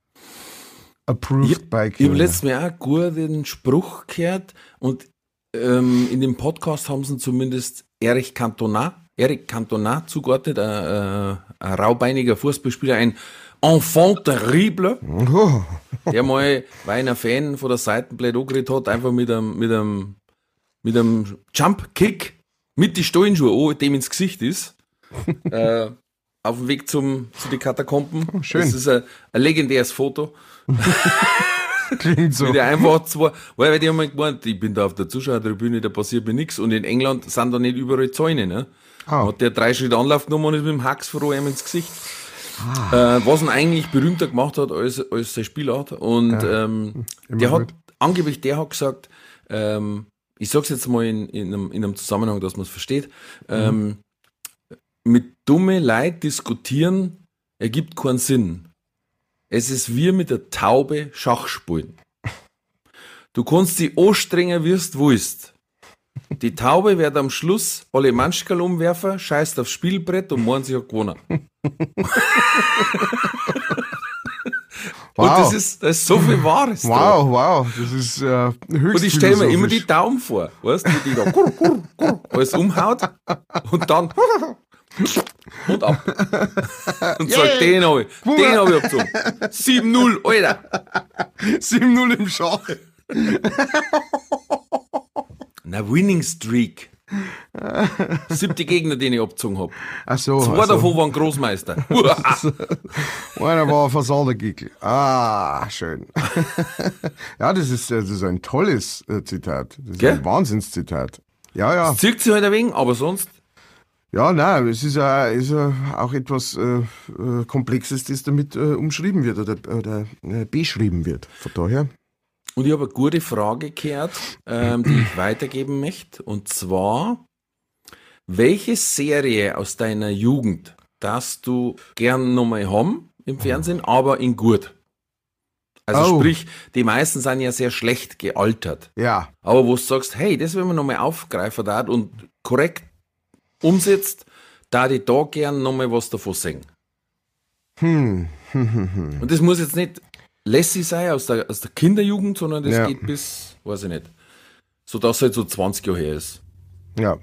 Speaker 3: Approved
Speaker 2: Ich,
Speaker 3: by
Speaker 2: ich habe
Speaker 3: Kellner.
Speaker 2: letztes Mal auch gut den Spruch gehört und ähm, in dem Podcast haben sie zumindest Eric Cantona, Eric Cantona zugeordnet, ein, äh, ein raubeiniger Fußballspieler, ein Enfant terrible,
Speaker 3: Oh.
Speaker 2: der mal, weil ein Fan von der Seitenblät angeredet hat, einfach mit einem, mit einem, mit einem Jump-Kick mit die Stollenschuhe an, dem ins Gesicht ist, äh, auf dem Weg zum, zu den Katakomben.
Speaker 3: Oh, schön.
Speaker 2: Das ist ein, ein legendäres Foto.
Speaker 3: Klingt so.
Speaker 2: Wie der einfach zwei, weil die haben mal gemeint, ich bin da auf der Zuschauertribüne, da passiert mir nichts. Und in England sind da nicht überall Zäune, ne?
Speaker 3: Ah.
Speaker 2: Hat der drei Schritte Anlauf genommen und ist mit dem Hax vor ihm ins Gesicht. Äh, was ihn eigentlich berühmter gemacht hat als, als sein Spielart. Und ähm,
Speaker 3: immer
Speaker 2: der hat,
Speaker 3: gut.
Speaker 2: angeblich der hat gesagt, ähm, ich sag's jetzt mal in, in, einem, in einem Zusammenhang, dass man es versteht, ähm, mit dumme Leid diskutieren ergibt keinen Sinn. Es ist wie mit der Taube Schach spielen. Du kannst die anstrengen, wie du willst. Die Taube wird am Schluss alle Manschkerl umwerfen, scheißt aufs Spielbrett und meint, sie hat gewonnen.
Speaker 3: Wow.
Speaker 2: Und das ist, da ist so viel Wahres dran.
Speaker 3: Wow, wow, das ist äh, höchst
Speaker 2: Und ich stelle mir immer
Speaker 3: philosophisch.
Speaker 2: die Daumen vor, weißt du, wie die da kurr, kurr, kurr, alles umhaut und dann und ab. Und sagt,
Speaker 3: Yeah.
Speaker 2: den habe ich, den habe ich abgezogen. sieben null, Alter.
Speaker 3: sieben null im Schach.
Speaker 2: Na, Winning Streak. Siebte Gegner, den ich abgezogen habe.
Speaker 3: Ach so.
Speaker 2: Zwei
Speaker 3: ach so.
Speaker 2: davon waren Großmeister.
Speaker 3: Einer war ein Versadergickel. Ah, schön. Ja, das ist, das ist ein tolles äh, Zitat. Das ist
Speaker 2: Gell?
Speaker 3: ein Wahnsinnszitat. Ja, ja.
Speaker 2: Zirkt sich halt ein wenig, aber sonst.
Speaker 3: Ja, nein, es ist ja, ist ja auch etwas äh, äh, Komplexes, das damit äh, umschrieben wird oder, oder äh, beschrieben wird. Von daher.
Speaker 2: Und ich habe eine gute Frage gehört, ähm, die ich weitergeben möchte. Und zwar, welche Serie aus deiner Jugend darfst du gern nochmal haben im Fernsehen, aber in gut? Also
Speaker 3: Oh.
Speaker 2: sprich, die meisten sind ja sehr schlecht gealtert.
Speaker 3: Ja.
Speaker 2: Aber wo du sagst, hey, das will man nochmal aufgreifen da und korrekt umsetzt, da ich da gern nochmal was davon sehen.
Speaker 3: Hm.
Speaker 2: Und das muss jetzt nicht lässig sein aus der, aus der Kinderjugend, sondern das
Speaker 3: Ja.
Speaker 2: geht bis, weiß ich nicht, so dass es halt so zwanzig Jahre her ist.
Speaker 3: Ja.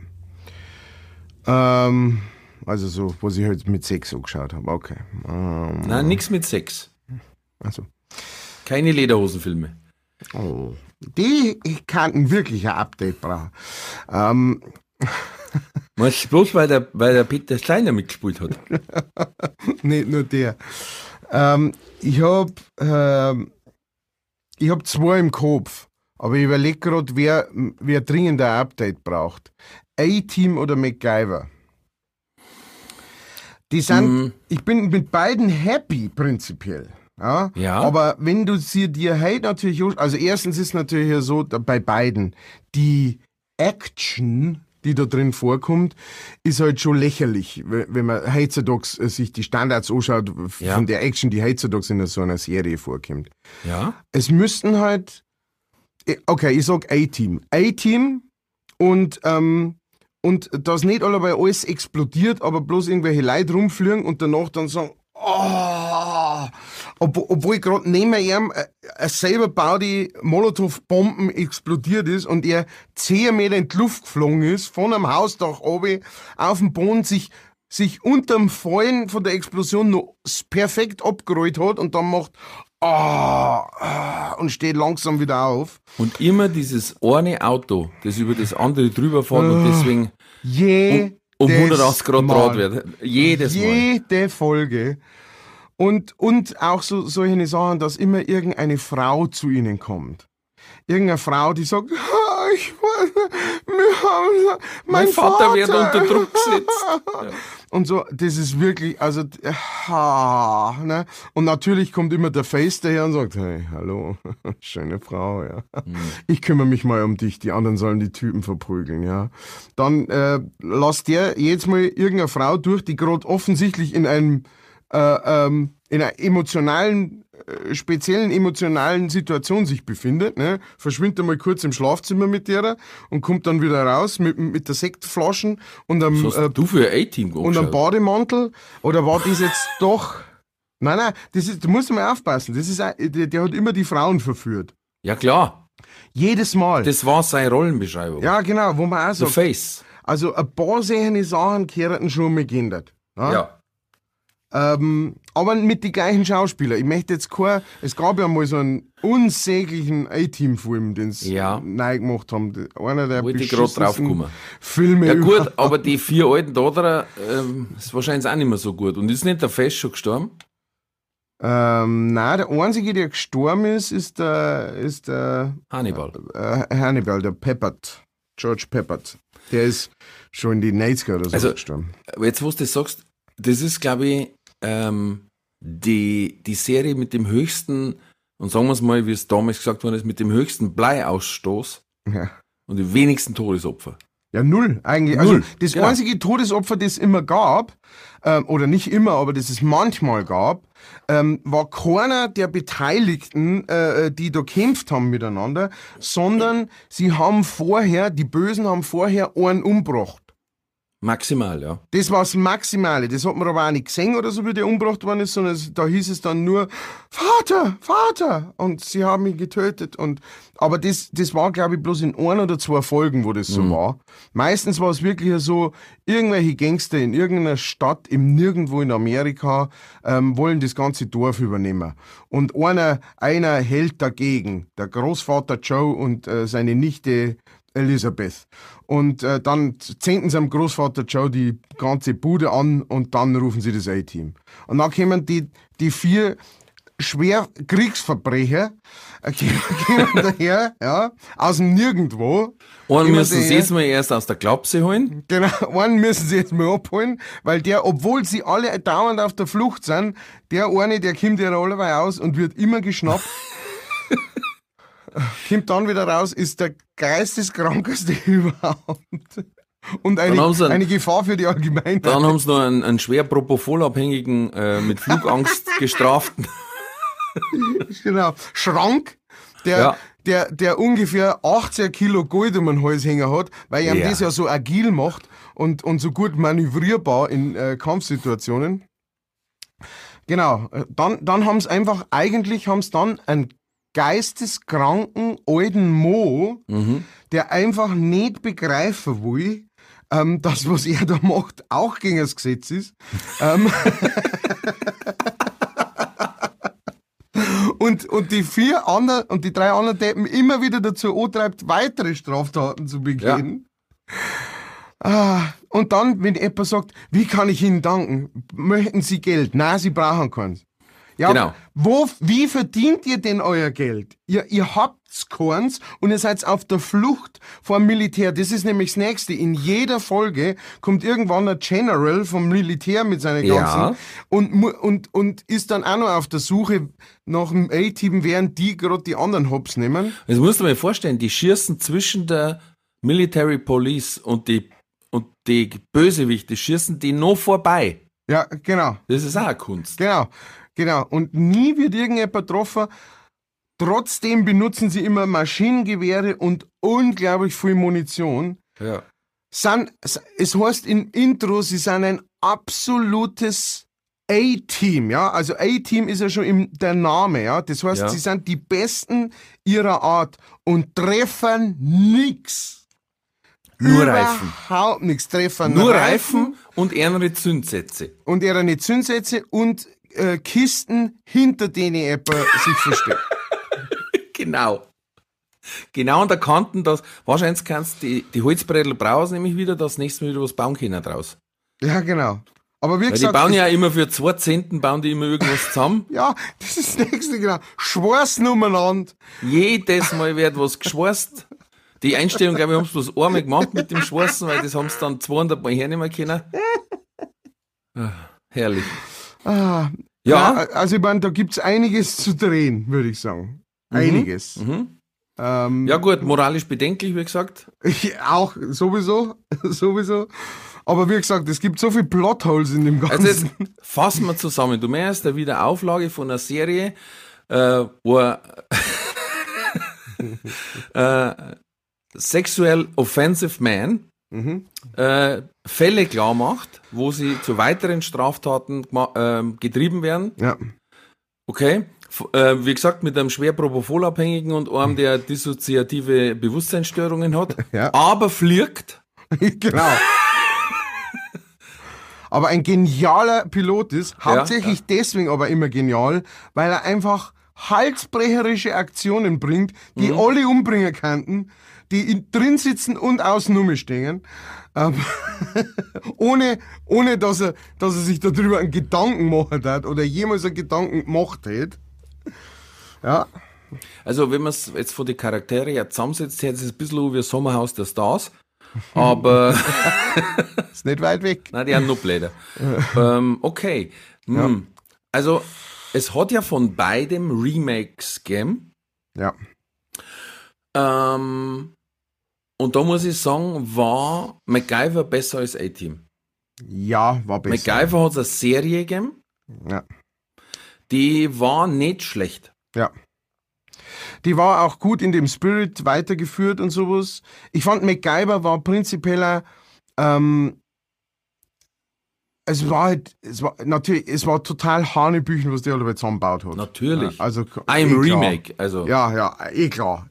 Speaker 3: Ähm, also so, was ich halt mit sechs angeschaut habe. Okay. Ähm,
Speaker 2: Nein, nichts mit Sex.
Speaker 3: also.
Speaker 2: Keine Lederhosenfilme.
Speaker 3: Oh. Die kannten wirklich ein Update brauchen. Ähm,
Speaker 2: Meinst du bloß, weil der, weil der Peter Steiner mitgespielt hat?
Speaker 3: nicht nur der. Ähm, ich habe ähm, ich hab zwei im Kopf, aber ich überlege gerade, wer, wer dringend ein Update braucht. A-Team oder MacGyver? Die sind,
Speaker 2: Mm.
Speaker 3: ich bin mit beiden happy prinzipiell. Ja,
Speaker 2: Ja.
Speaker 3: Aber wenn du sie dir heute natürlich, also erstens ist natürlich ja so, da- bei beiden, die Action, die da drin vorkommt, ist halt schon lächerlich, we- wenn man heutzutage äh, sich die Standards anschaut f-
Speaker 2: Ja.
Speaker 3: von der Action, die heutzutage in so einer Serie vorkommt.
Speaker 2: Ja?
Speaker 3: Es müssten halt, eh, okay, ich sag A-Team. A-Team und, ähm, und dass nicht allebei alles explodiert, aber bloß irgendwelche Leute rumfliegen und danach dann sagen, oh, ob, obwohl gerade neben ihm äh, ein selber baute Molotow-Bomben explodiert ist und er zehn Meter in die Luft geflogen ist, von einem Hausdach runter, auf dem Boden sich, sich unterm Fallen von der Explosion noch s- perfekt abgerollt hat und dann macht oh, und steht langsam wieder auf.
Speaker 2: Und immer dieses eine Auto, das über das andere drüber fährt und deswegen
Speaker 3: Je
Speaker 2: um, um hundertachtzig Grad
Speaker 3: Mal.
Speaker 2: Draht wird. Jedes Mal.
Speaker 3: Jede Folge. Und, und auch so, solche Sachen, dass immer irgendeine Frau zu ihnen kommt. Irgendeine Frau, die sagt, ah, ich, wir haben, mein,
Speaker 2: Mein Vater,
Speaker 3: Vater
Speaker 2: wird unter Druck gesetzt. Ja.
Speaker 3: Und so, das ist wirklich, also, ha, ne? Und natürlich kommt immer der Face daher und sagt, hey, hallo, schöne Frau, ja. Mhm. Ich kümmere mich mal um dich, die anderen sollen die Typen verprügeln, ja. Dann äh, lasst der jetzt mal irgendeine Frau durch, die gerade offensichtlich in einem, äh, ähm, in einer emotionalen, äh, speziellen emotionalen Situation sich befindet, ne? Verschwindet einmal kurz im Schlafzimmer mit der und kommt dann wieder raus mit, mit der Sektflaschen und einem,
Speaker 2: Was hast
Speaker 3: äh,
Speaker 2: du für ein A-Team
Speaker 3: und einem
Speaker 2: angeschaut?
Speaker 3: Bademantel. Oder war das jetzt doch... Nein, nein, das ist, du musst mal aufpassen. Das ist, ein- der, der hat immer die Frauen verführt.
Speaker 2: Ja klar,
Speaker 3: Jedes Mal.
Speaker 2: das war seine Rollenbeschreibung.
Speaker 3: ja, genau, wo man auch
Speaker 2: The
Speaker 3: sagt,
Speaker 2: Face.
Speaker 3: also ein paar solche Sachen gehören schon mal geändert. Ja?
Speaker 2: Ja.
Speaker 3: Ähm, aber mit den gleichen Schauspielern. Ich möchte jetzt kein, es gab ja mal so einen unsäglichen A-Team-Film, den sie
Speaker 2: Ja.
Speaker 3: neu gemacht haben. Einer der
Speaker 2: Wollte ich gerade
Speaker 3: beschissensten
Speaker 2: draufkommen.
Speaker 3: Filme
Speaker 2: Ja gut,
Speaker 3: überhaupt.
Speaker 2: aber die vier alten da ähm, ist wahrscheinlich auch nicht mehr so gut. Und ist nicht der Face schon gestorben?
Speaker 3: Ähm, nein, der einzige, der gestorben ist, ist der, ist der
Speaker 2: Hannibal.
Speaker 3: äh, Hannibal, der Peppert. George Peppert. Der ist schon in die neunziger oder so
Speaker 2: Also-
Speaker 3: gestorben.
Speaker 2: Aber jetzt, wo du das sagst, das ist, glaube ich, ähm, die, die Serie mit dem höchsten, und sagen wir es mal, wie es damals gesagt worden ist, mit dem höchsten Bleiausstoß
Speaker 3: Ja.
Speaker 2: und die wenigsten Todesopfer.
Speaker 3: Ja, null eigentlich.
Speaker 2: Null,
Speaker 3: Also das
Speaker 2: genau.
Speaker 3: einzige Todesopfer, das es immer gab, ähm, oder nicht immer, aber das es manchmal gab, ähm, war keiner der Beteiligten, äh, die da kämpft haben miteinander, sondern sie haben vorher, die Bösen haben vorher einen umgebracht.
Speaker 2: Maximal, ja.
Speaker 3: Das war das Maximale. Das hat man aber auch nicht gesehen oder so, wie der umgebracht worden ist, sondern es, da hieß es dann nur, Vater, Vater! Und sie haben ihn getötet. Und, aber das, das war, glaube ich, bloß in ein oder zwei Folgen, wo das so war. Meistens war es wirklich so, irgendwelche Gangster in irgendeiner Stadt, im Nirgendwo in Amerika, ähm, wollen das ganze Dorf übernehmen. Und einer, einer hält dagegen. Der Großvater Joe und äh, seine Nichte Elizabeth. Und äh, dann zünden sie am Großvater Joe die ganze Bude an und dann rufen sie das A-Team. Und dann kommen die, die vier schwer Kriegsverbrecher äh, kommen daher, ja, aus dem Nirgendwo.
Speaker 2: Einen
Speaker 3: Kommen
Speaker 2: müssen sie
Speaker 3: daher.
Speaker 2: jetzt mal erst aus der Klapse holen.
Speaker 3: Genau, einen müssen sie jetzt mal abholen, weil der, obwohl sie alle dauernd auf der Flucht sind, der eine, der kommt ja allerweil aus und wird immer geschnappt. Kommt dann wieder raus, ist der geisteskrankeste überhaupt. Und eine,
Speaker 2: Dann haben sie einen-
Speaker 3: eine Gefahr für die Allgemeinheit.
Speaker 2: Dann haben sie noch einen, einen schwer Propofol-abhängigen, äh, mit Flugangst gestraften.
Speaker 3: Genau. Schrank, der,
Speaker 2: Ja.
Speaker 3: der, der ungefähr achtzig Kilo Gold um den Hals hängen hat, weil ihm
Speaker 2: Ja.
Speaker 3: das ja so agil macht und, und so gut manövrierbar in äh, Kampfsituationen. Genau. äh, Dann, dann haben sie einfach, eigentlich haben sie dann einen geisteskranken alten Mo, der einfach nicht begreifen will, ähm, das, was er da macht, auch gegen das Gesetz ist. ähm, und, und die vier anderen und die drei anderen Deppen immer wieder dazu antreibt, weitere Straftaten zu begehen. Ah, und dann, wenn jemand sagt, wie kann ich Ihnen danken? Möchten Sie Geld? Nein, Sie brauchen keins. Ja,
Speaker 2: Genau.
Speaker 3: wo, wie verdient ihr denn euer Geld? Ihr, ihr habt's keins und ihr seid auf der Flucht vor dem Militär. Das ist nämlich das Nächste. In jeder Folge kommt irgendwann ein General vom Militär mit seinen
Speaker 2: Ja.
Speaker 3: ganzen und, mu- und, und ist dann auch noch auf der Suche nach dem A-Team, während die gerade die anderen Hops nehmen.
Speaker 2: Das musst du mir vorstellen, die schießen zwischen der Military Police und die, und die Bösewichte, schießen die noch vorbei.
Speaker 3: Ja, genau.
Speaker 2: Das ist auch eine Kunst.
Speaker 3: Genau, genau. Und nie wird irgendjemand getroffen. Trotzdem benutzen sie immer Maschinengewehre und unglaublich viel Munition.
Speaker 2: Ja.
Speaker 3: Sind, es heißt im Intro, sie sind ein absolutes A-Team, ja. Also A-Team ist ja schon im, der Name, ja. Das heißt,
Speaker 2: Ja.
Speaker 3: sie sind die Besten ihrer Art und treffen nix.
Speaker 2: Nur Reifen.
Speaker 3: Überhaupt nichts treffen.
Speaker 2: Nur Reifen und ärmere Zündsätze.
Speaker 3: Und ihre Zündsätze und äh, Kisten, hinter denen jemand sich versteckt.
Speaker 2: Genau. Genau an der Kanten, dass wahrscheinlich kannst du die, die Holzbrettel brauchst nämlich wieder, das nächste Mal wieder was bauen können draus.
Speaker 3: Ja, genau. Aber wie
Speaker 2: Weil
Speaker 3: gesagt,
Speaker 2: die bauen
Speaker 3: es-
Speaker 2: ja immer für zwei Zenten, bauen die immer irgendwas zusammen.
Speaker 3: ja, das ist das nächste, genau. Schwarzen umeinander.
Speaker 2: Jedes Mal wird was geschweißt. Die Einstellung, glaube ich, haben sie bloß einmal gemacht mit dem Schweißen, weil das haben sie dann zweihundert Mal hernehmen können. Ah, herrlich.
Speaker 3: Ah,
Speaker 2: Ja.
Speaker 3: ja, also ich meine, da gibt's einiges zu drehen, würde ich sagen. Einiges.
Speaker 2: Mhm.
Speaker 3: Ähm,
Speaker 2: Ja gut, moralisch bedenklich, wie gesagt.
Speaker 3: Auch sowieso, sowieso. Aber wie gesagt, es gibt so viele Plotholes in dem Ganzen.
Speaker 2: Also jetzt fassen wir zusammen. Du meinst eine Wiederauflage von einer Serie, äh, wo ein äh, sexuell offensive man
Speaker 3: Mhm.
Speaker 2: äh, Fälle klar macht, wo sie zu weiteren Straftaten gema- ähm, getrieben werden.
Speaker 3: Ja.
Speaker 2: Okay. F- äh, wie gesagt, mit einem schwer Propofol-Abhängigen und einem, der dissoziative Bewusstseinsstörungen hat,
Speaker 3: Ja.
Speaker 2: aber fliegt.
Speaker 3: Genau. Aber ein genialer Pilot ist, hauptsächlich deswegen aber immer genial, weil er einfach halsbrecherische Aktionen bringt, die
Speaker 2: Mhm.
Speaker 3: alle umbringen könnten, die in, drin sitzen und außen rumstehen, ähm, ohne, ohne dass er, dass er sich darüber einen Gedanken machen hat oder jemals einen Gedanken gemacht hätte. Ja,
Speaker 2: Also, wenn man es jetzt von den Charaktere her zusammensetzt, hätte es ein bisschen wie Sommerhaus der Stars. Aber,
Speaker 3: ist nicht weit weg.
Speaker 2: nein, die haben noch blöder. ähm, okay. Hm. Also, es hat ja von beidem Remakes gegeben.
Speaker 3: Ja.
Speaker 2: Ähm, und da muss ich sagen, war MacGyver besser als A-Team.
Speaker 3: Ja, war besser.
Speaker 2: MacGyver hat eine Serie gegeben,
Speaker 3: Ja.
Speaker 2: die war nicht schlecht.
Speaker 3: Ja. Die war auch gut in dem Spirit weitergeführt und sowas. Ich fand, MacGyver war prinzipiell, ein, ähm, es war halt, es war natürlich, es war total Hanebüchen, was der alle zusammengebaut hat.
Speaker 2: Natürlich.
Speaker 3: Ja, also,
Speaker 2: I'm
Speaker 3: eh klar.
Speaker 2: Remake. Also,
Speaker 3: Ja, ja, eh klar.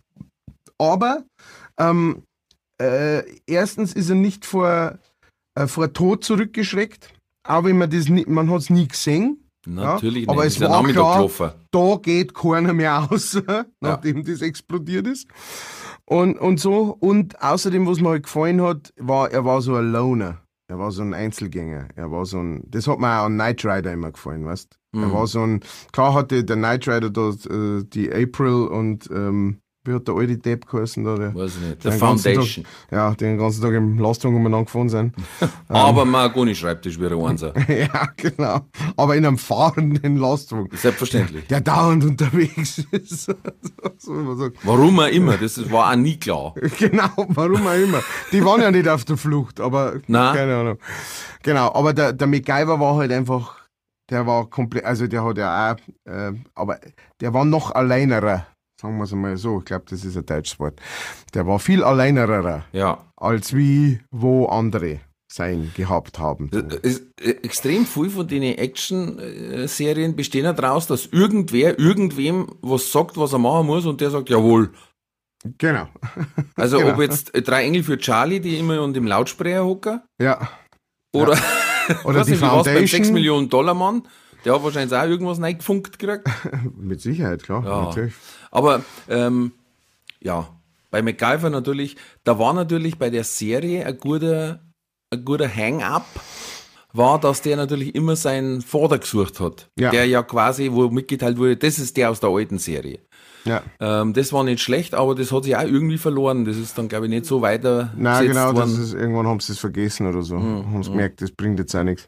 Speaker 3: Aber, ähm, äh, erstens ist er nicht vor, äh, vor Tod zurückgeschreckt. Auch wenn man das nie, man hat es nie gesehen.
Speaker 2: natürlich
Speaker 3: ja, aber
Speaker 2: nicht.
Speaker 3: es
Speaker 2: Ist ja
Speaker 3: war
Speaker 2: Nachmittag
Speaker 3: klar,
Speaker 2: gelaufen.
Speaker 3: da geht keiner mehr aus, nachdem das explodiert ist. Und, und so. Und außerdem, was mir halt gefallen hat, war, er war so ein Loner. Er war so ein Einzelgänger. Er war so ein, das hat mir auch an Knight Rider immer gefallen, weißt du? Er war so ein, klar hatte der Knight Rider da äh, die April und, ähm, wie hat der alte Depp geheißen da? Der,
Speaker 2: Weiß ich nicht.
Speaker 3: der
Speaker 2: The
Speaker 3: den ganzen
Speaker 2: Foundation.
Speaker 3: Tag, ja, den ganzen Tag im Lastwagen umeinander gefahren sind.
Speaker 2: Aber Mahagoni-Schreibtisch wie ein Einser.
Speaker 3: Ja, genau. Aber in einem fahrenden Lastwagen.
Speaker 2: Selbstverständlich.
Speaker 3: Der dauernd unterwegs ist. so, man sagt.
Speaker 2: Warum auch immer, das ist- war auch nie klar.
Speaker 3: Genau, warum auch immer. Die waren ja nicht auf der Flucht, aber
Speaker 2: Nein.
Speaker 3: keine Ahnung. Genau, aber der, der MacGyver war halt einfach, der war komplett, also der hat ja auch, äh, aber der war noch alleinerer, sagen wir es mal so, ich glaube, das ist ein deutsches Wort. Der war viel alleinerer,
Speaker 2: Ja.
Speaker 3: als wie wo andere sein gehabt haben.
Speaker 2: Es, äh, extrem viel von den Action-Serien bestehen ja daraus, dass irgendwer irgendwem was sagt, was er machen muss und der sagt, jawohl.
Speaker 3: Genau.
Speaker 2: Also
Speaker 3: Genau.
Speaker 2: ob jetzt äh, drei Engel für Charlie, die immer und im Lautsprecher hocken,
Speaker 3: Ja.
Speaker 2: oder,
Speaker 3: Oder
Speaker 2: weiß
Speaker 3: die
Speaker 2: nicht, wie war's beim sechs
Speaker 3: Foundation.
Speaker 2: Millionen Dollar Mann, der hat wahrscheinlich auch irgendwas reingefunkt gekriegt.
Speaker 3: Mit Sicherheit, klar.
Speaker 2: Ja.
Speaker 3: Natürlich.
Speaker 2: Aber ähm, ja, bei MacGyver natürlich, da war natürlich bei der Serie ein guter, ein guter Hang-up, war, dass der natürlich immer seinen Vater gesucht hat.
Speaker 3: Ja.
Speaker 2: Der ja quasi, wo mitgeteilt wurde, das ist der aus der alten Serie.
Speaker 3: Ja.
Speaker 2: Ähm, das war nicht schlecht, aber das hat sich auch irgendwie verloren. Das ist dann, glaube ich, nicht so weiter
Speaker 3: Nein, genau, das
Speaker 2: worden.
Speaker 3: ist, irgendwann haben sie es vergessen oder so.
Speaker 2: Hm,
Speaker 3: haben sie gemerkt, das bringt jetzt auch nichts.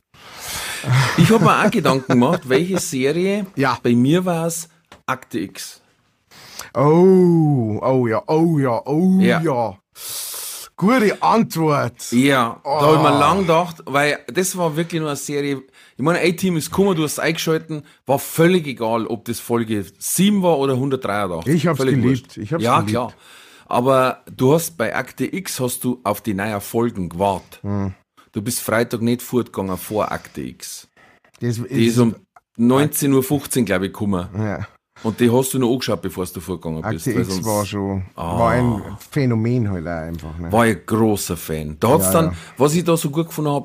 Speaker 2: Ich habe mir auch Gedanken gemacht, welche Serie,
Speaker 3: Ja.
Speaker 2: bei mir war es Akte X.
Speaker 3: Oh, oh ja, oh ja, oh
Speaker 2: Ja.
Speaker 3: ja. Gute Antwort.
Speaker 2: Ja, da
Speaker 3: Oh.
Speaker 2: habe ich mir lang gedacht, weil das war wirklich nur eine Serie. Ich meine, A-Team ist gekommen, du hast es eingeschalten, war völlig egal, ob das Folge sieben war oder hundertdreiundachtzig.
Speaker 3: Ich hab's
Speaker 2: Völlig
Speaker 3: geliebt,
Speaker 2: wurscht.
Speaker 3: ich hab's
Speaker 2: ja,
Speaker 3: geliebt.
Speaker 2: klar. Aber du hast bei Akte X hast du auf die neuen Folgen gewartet.
Speaker 3: Hm.
Speaker 2: Du bist Freitag nicht fortgegangen vor Akte X.
Speaker 3: Das,
Speaker 2: Die ist um neunzehn Uhr fünfzehn, glaube ich, gekommen.
Speaker 3: ja.
Speaker 2: Und die hast du noch angeschaut, bevor du vorgegangen bist.
Speaker 3: Akte
Speaker 2: weil
Speaker 3: X
Speaker 2: sonst-
Speaker 3: war schon,
Speaker 2: Ah.
Speaker 3: war ein Phänomen halt auch einfach. Ne?
Speaker 2: War ich großer Fan. Da hat's
Speaker 3: Ja,
Speaker 2: dann,
Speaker 3: ja.
Speaker 2: was ich da so gut gefunden habe,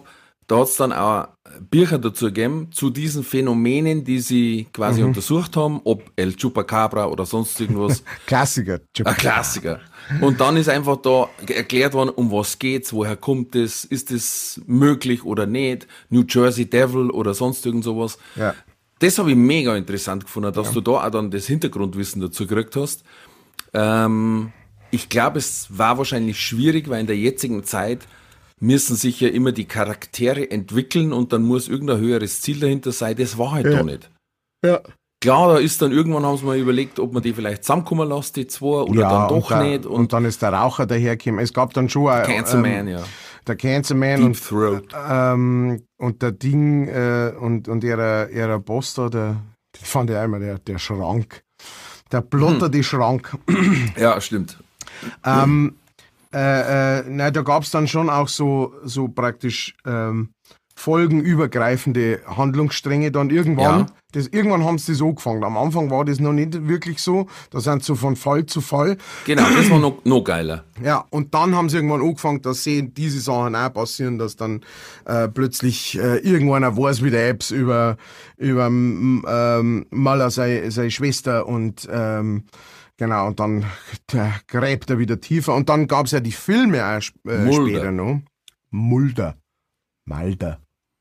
Speaker 2: da hat es dann auch Bücher dazu gegeben, zu diesen Phänomenen, die sie quasi mhm. untersucht haben, ob El Chupacabra oder sonst irgendwas.
Speaker 3: Klassiker.
Speaker 2: Ein Klassiker. Und dann ist einfach da erklärt worden, um was geht's, woher kommt es, ist es möglich oder nicht, New Jersey Devil oder sonst irgend sowas.
Speaker 3: Ja.
Speaker 2: Das habe ich mega interessant gefunden, dass ja. du da auch dann das Hintergrundwissen dazu gekriegt hast. Ähm, ich glaube, es war wahrscheinlich schwierig, weil in der jetzigen Zeit müssen sich ja immer die Charaktere entwickeln und dann muss irgendein höheres Ziel dahinter sein. Das war halt
Speaker 3: ja.
Speaker 2: da nicht.
Speaker 3: Ja.
Speaker 2: Klar, da ist dann irgendwann, haben sie mal überlegt, ob man die vielleicht zusammenkommen lässt, die zwei, oder
Speaker 3: ja,
Speaker 2: dann doch
Speaker 3: und da,
Speaker 2: nicht.
Speaker 3: Und, und dann ist der Raucher dahergekommen. Es gab dann schon ein,
Speaker 2: Cancer
Speaker 3: ähm,
Speaker 2: Man, ja.
Speaker 3: Der Cancer Man
Speaker 2: Deep
Speaker 3: und,
Speaker 2: Throat.
Speaker 3: Ähm, und der Ding äh, und, und ihrer, ihrer Boss da, der, den fand ich einmal, der, der Schrank. Der blotterte hm. Schrank.
Speaker 2: Ja, stimmt.
Speaker 3: ähm, äh, äh, na, da gab es dann schon auch so, so praktisch ähm, folgenübergreifende Handlungsstränge dann irgendwann.
Speaker 2: Ja.
Speaker 3: Das, irgendwann haben sie das angefangen. Am Anfang war das noch nicht wirklich so. Da sind sie so von Fall zu Fall.
Speaker 2: Genau, das war noch, noch geiler.
Speaker 3: Ja, und dann haben sie irgendwann angefangen, dass sehen diese Sachen auch passieren, dass dann äh, plötzlich äh, irgendwann weiß, wie der Apps über, über ähm, Maler, seine, seine Schwester und ähm, genau, und dann der, gräbt er wieder tiefer. Und dann gab es ja die Filme auch äh, später noch. Mulder. Malder.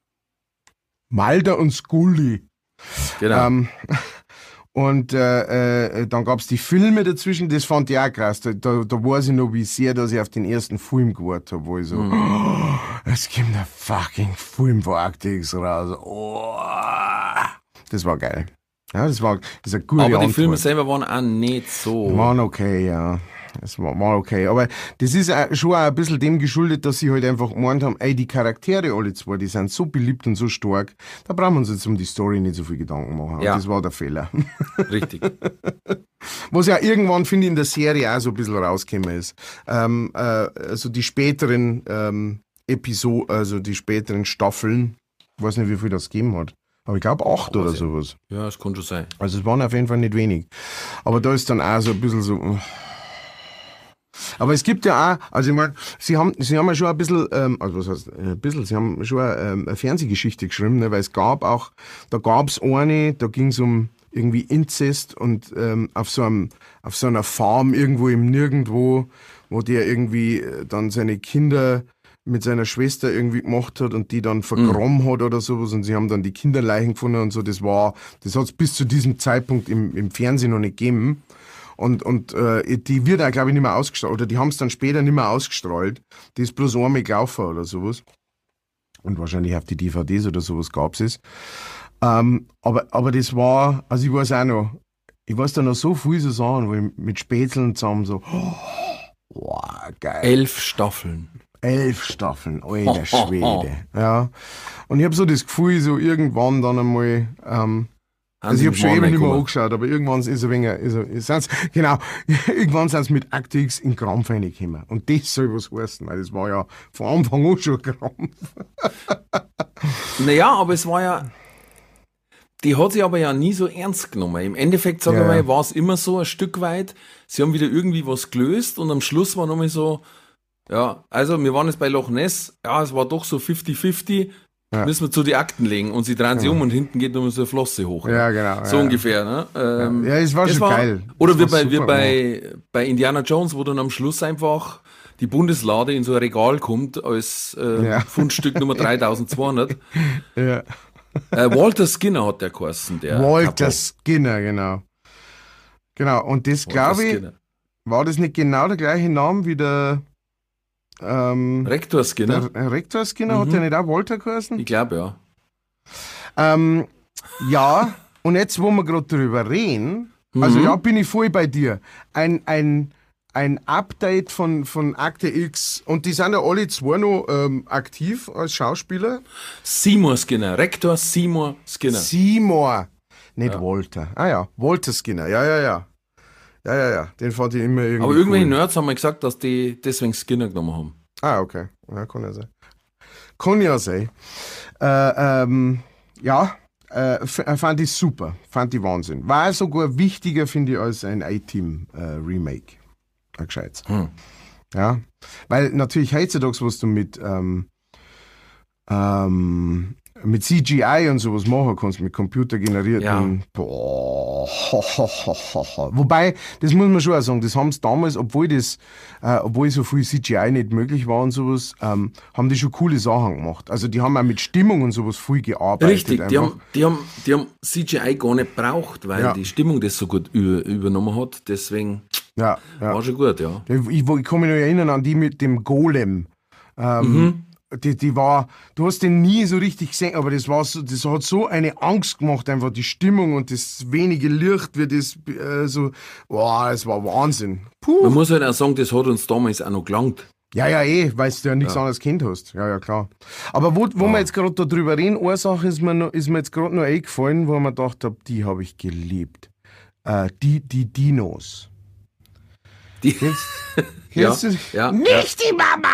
Speaker 3: Malder und Scully.
Speaker 2: Genau.
Speaker 3: Ähm, und äh, äh, dann gab es die Filme dazwischen, das fand ich auch krass. Da, da, da weiß ich noch, wie sehr, dass ich auf den ersten Film gewartet habe, wo ich so, mhm. oh, es gibt ein fucking Film von Akte X raus. Oh, das war geil. Ja, das war, das ist eine gute
Speaker 2: Aber die
Speaker 3: Antwort.
Speaker 2: Filme selber waren auch nicht so.
Speaker 3: Waren okay, ja. Das war, war okay. Aber das ist auch schon auch ein bisschen dem geschuldet, dass sie halt einfach gemeint haben, ey, die Charaktere alle zwei, die sind so beliebt und so stark, da brauchen wir uns jetzt um die Story nicht so viel Gedanken machen.
Speaker 2: Ja.
Speaker 3: Das war der Fehler.
Speaker 2: Richtig.
Speaker 3: Was ja irgendwann, finde ich, in der Serie auch so ein bisschen rausgekommen ist. Ähm, äh, also die späteren ähm, Episoden, also die späteren Staffeln, ich weiß nicht, wie viel das gegeben hat. Aber ich glaube acht oder sowas.
Speaker 2: Ja, das kann schon sein.
Speaker 3: Also es waren auf jeden Fall nicht wenig. Aber da ist dann auch so ein bisschen so... Aber es gibt ja auch, also ich meine, sie haben, sie haben ja schon ein bisschen, ähm, also was heißt ein bisschen, sie haben schon ähm, eine Fernsehgeschichte geschrieben, ne, weil es gab auch, da gab es eine, da ging es um irgendwie Inzest und ähm, auf so einem, auf so einer Farm irgendwo im Nirgendwo, wo der irgendwie dann seine Kinder mit seiner Schwester irgendwie gemacht hat und die dann vergraben mhm. hat oder sowas und sie haben dann die Kinderleichen gefunden und so, das war, das hat es bis zu diesem Zeitpunkt im, im Fernsehen noch nicht gegeben. Und, und äh, die wird auch, glaube ich, nicht mehr ausgestrahlt. Oder die haben es dann später nicht mehr ausgestrahlt. Die ist bloß einmal gelaufen oder sowas. Und wahrscheinlich auf die D V Ds oder sowas gab es. Ähm, aber, aber das war, also ich weiß auch noch, ich weiß da noch so viele so Sachen, wo ich mit Spätzeln zusammen so, oh, wow, geil.
Speaker 2: Elf Staffeln.
Speaker 3: Elf Staffeln, alter Schwede. Ja. Und ich habe so das Gefühl, so irgendwann dann einmal, ähm, also ich habe schon eben nicht mehr angeschaut, aber irgendwann ist er weniger, ist er, ist er, genau, irgendwann sind sie mit Akte X in Krampf reingekommen. Und das soll was heißen, weil das war ja von Anfang an schon Krampf.
Speaker 2: Naja, aber es war ja, die hat sich aber ja nie so ernst genommen. Im Endeffekt, sage ich
Speaker 3: Ja.
Speaker 2: mal, war es immer so ein Stück weit, sie haben wieder irgendwie was gelöst und am Schluss war nochmal so, ja, also wir waren jetzt bei Loch Ness, ja, es war doch so fünfzig fünfzig,
Speaker 3: Ja.
Speaker 2: müssen wir zu die Akten legen und sie drehen sich um und hinten geht nochmal so eine Flosse hoch. Ne?
Speaker 3: Ja, genau.
Speaker 2: So
Speaker 3: ja.
Speaker 2: ungefähr, ne? Ähm,
Speaker 3: Ja, es war
Speaker 2: das
Speaker 3: schon geil.
Speaker 2: Oder
Speaker 3: Das
Speaker 2: wie
Speaker 3: war
Speaker 2: bei, wie
Speaker 3: super
Speaker 2: bei, bei Indiana Jones, wo dann am Schluss einfach die Bundeslade in so ein Regal kommt als äh,
Speaker 3: Ja.
Speaker 2: Fundstück Nummer dreitausendzweihundert.
Speaker 3: Ja.
Speaker 2: äh, Walter Skinner hat der geheißen, der
Speaker 3: Walter
Speaker 2: Couple.
Speaker 3: Skinner, genau. Genau, und das
Speaker 2: Walter
Speaker 3: glaube ich,
Speaker 2: Skinner.
Speaker 3: war das nicht genau der gleiche Name wie der, ähm,
Speaker 2: Rektor Skinner?
Speaker 3: der Rektor Skinner, hat
Speaker 2: Mhm.
Speaker 3: der nicht auch Walter geheißen?
Speaker 2: Ich glaube, ja.
Speaker 3: Ähm, ja, und jetzt, wo wir gerade drüber reden, also
Speaker 2: Mhm.
Speaker 3: ja, bin ich voll bei dir. Ein, ein, ein Update von, von Akte X, und die sind ja alle zwei noch ähm, aktiv als Schauspieler.
Speaker 2: Seymour Skinner, Rektor Seymour Skinner.
Speaker 3: Seymour, nicht
Speaker 2: Ja.
Speaker 3: Walter. Ah ja, Walter Skinner, ja, ja, ja. Ja, ja, ja, den fand ich immer irgendwie
Speaker 2: Aber irgendwelche
Speaker 3: cool.
Speaker 2: Nerds haben mir gesagt, dass die deswegen Skinner genommen haben.
Speaker 3: Ah, okay. Ja, kann ja sein. Kann ja sein. Äh, ähm, ja, äh, f- äh, fand ich super. Fand ich Wahnsinn. War sogar wichtiger, finde ich, als ein A-Team-Remake. Ein gescheites.
Speaker 2: Hm.
Speaker 3: Ja, weil natürlich heutzutage, was du mit, ähm, ähm, mit C G I und sowas machen kannst, mit computergenerierten.
Speaker 2: Ja.
Speaker 3: Boah. Wobei, das muss man schon auch sagen, das haben sie damals, obwohl das, äh, obwohl so viel C G I nicht möglich war und sowas, ähm, haben die schon coole Sachen gemacht. Also die haben auch mit Stimmung und sowas viel gearbeitet.
Speaker 2: Richtig, die haben, die, haben, die haben C G I gar nicht braucht, weil
Speaker 3: Ja.
Speaker 2: die Stimmung das so gut über, übernommen hat. Deswegen
Speaker 3: Ja, ja.
Speaker 2: war schon gut, ja.
Speaker 3: Ich, ich, ich kann mich noch erinnern an die mit dem Golem. Ähm,
Speaker 2: Mhm.
Speaker 3: die, die war, du hast den nie so richtig gesehen, aber das war so, das hat so eine Angst gemacht, einfach die Stimmung und das wenige Licht, wie das äh, so, boah, es war Wahnsinn. Puh.
Speaker 2: Man muss halt auch sagen, das hat uns damals auch noch gelangt.
Speaker 3: Ja, ja, eh, weil du ja nichts anderes kennt hast. Ja, ja, klar. Aber wo, wo wir jetzt gerade da drüber reden, eine Sache ist mir, noch, ist mir jetzt gerade noch eingefallen, wo ich mir gedacht habe, die habe ich geliebt. Äh, die, die Dinos.
Speaker 2: Die,
Speaker 3: Kennst,
Speaker 2: ja,
Speaker 3: kennst du?
Speaker 2: ja,
Speaker 3: Nicht
Speaker 2: ja.
Speaker 3: die Mama!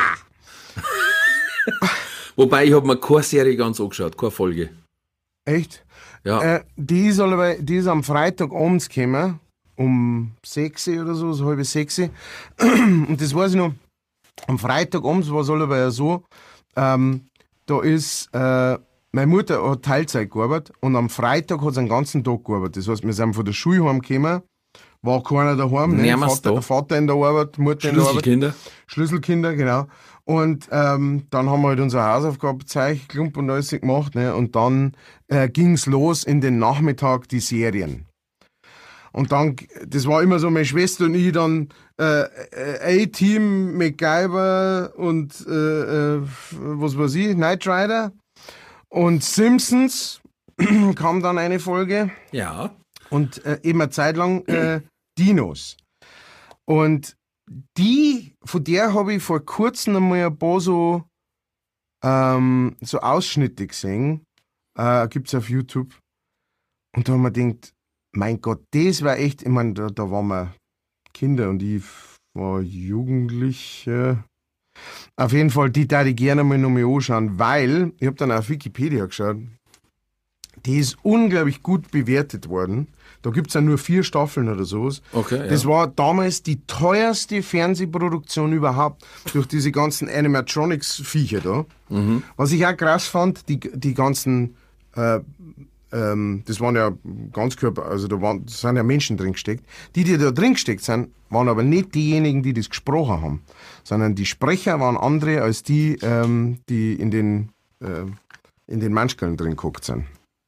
Speaker 2: Wobei, ich habe mir keine Serie ganz angeschaut, keine Folge.
Speaker 3: Echt?
Speaker 2: Ja.
Speaker 3: Äh, die, ist aber, die ist am Freitag abends gekommen, um sechs oder so, so halb sechs. Und das weiß ich noch, am Freitag abends war es aber ja so, ähm, da ist, äh, meine Mutter hat Teilzeit gearbeitet und am Freitag hat sie einen ganzen Tag gearbeitet. Das heißt, wir sind von der Schule heimgekommen, war keiner daheim, ne?
Speaker 2: Niemals
Speaker 3: Vater,
Speaker 2: da.
Speaker 3: Vater in der Arbeit, Mutter in der Arbeit.
Speaker 2: Schlüsselkinder.
Speaker 3: Schlüsselkinder, genau. Und ähm, dann haben wir halt unsere Hausaufgabe Zeichenklump und alles gemacht. Ne? Und dann äh, ging's los in den Nachmittag die Serien. Und dann, das war immer so, meine Schwester und ich dann äh, äh, A-Team, MacGyver und äh, äh, was weiß ich, Knight Rider und Simpsons kam dann eine Folge.
Speaker 2: Ja.
Speaker 3: Und äh, eben eine Zeit lang äh, Dinos. Und die, von der habe ich vor kurzem einmal ein paar so, ähm, so Ausschnitte gesehen. Äh, Gibt es auf YouTube. Und da haben wir gedacht, mein Gott, das war echt, ich meine, da, da waren wir Kinder und ich war jugendlich. Äh. Auf jeden Fall, die darf ich gerne mal noch mal anschauen, weil, ich habe dann auf Wikipedia geschaut, die ist unglaublich gut bewertet worden. Da gibt es ja nur vier Staffeln oder sowas.
Speaker 2: Okay,
Speaker 3: Das
Speaker 2: ja.
Speaker 3: war damals die teuerste Fernsehproduktion überhaupt durch diese ganzen Animatronics-Viecher da.
Speaker 2: Mhm.
Speaker 3: Was ich auch krass fand, die, die ganzen, äh, ähm, das waren ja Ganzkörper, also da waren, da sind ja Menschen drin gesteckt. Die, die da drin gesteckt sind, waren aber nicht diejenigen, die das gesprochen haben, sondern die Sprecher waren andere als die, ähm, die in den, äh, in den Menschkeln drin geguckt sind.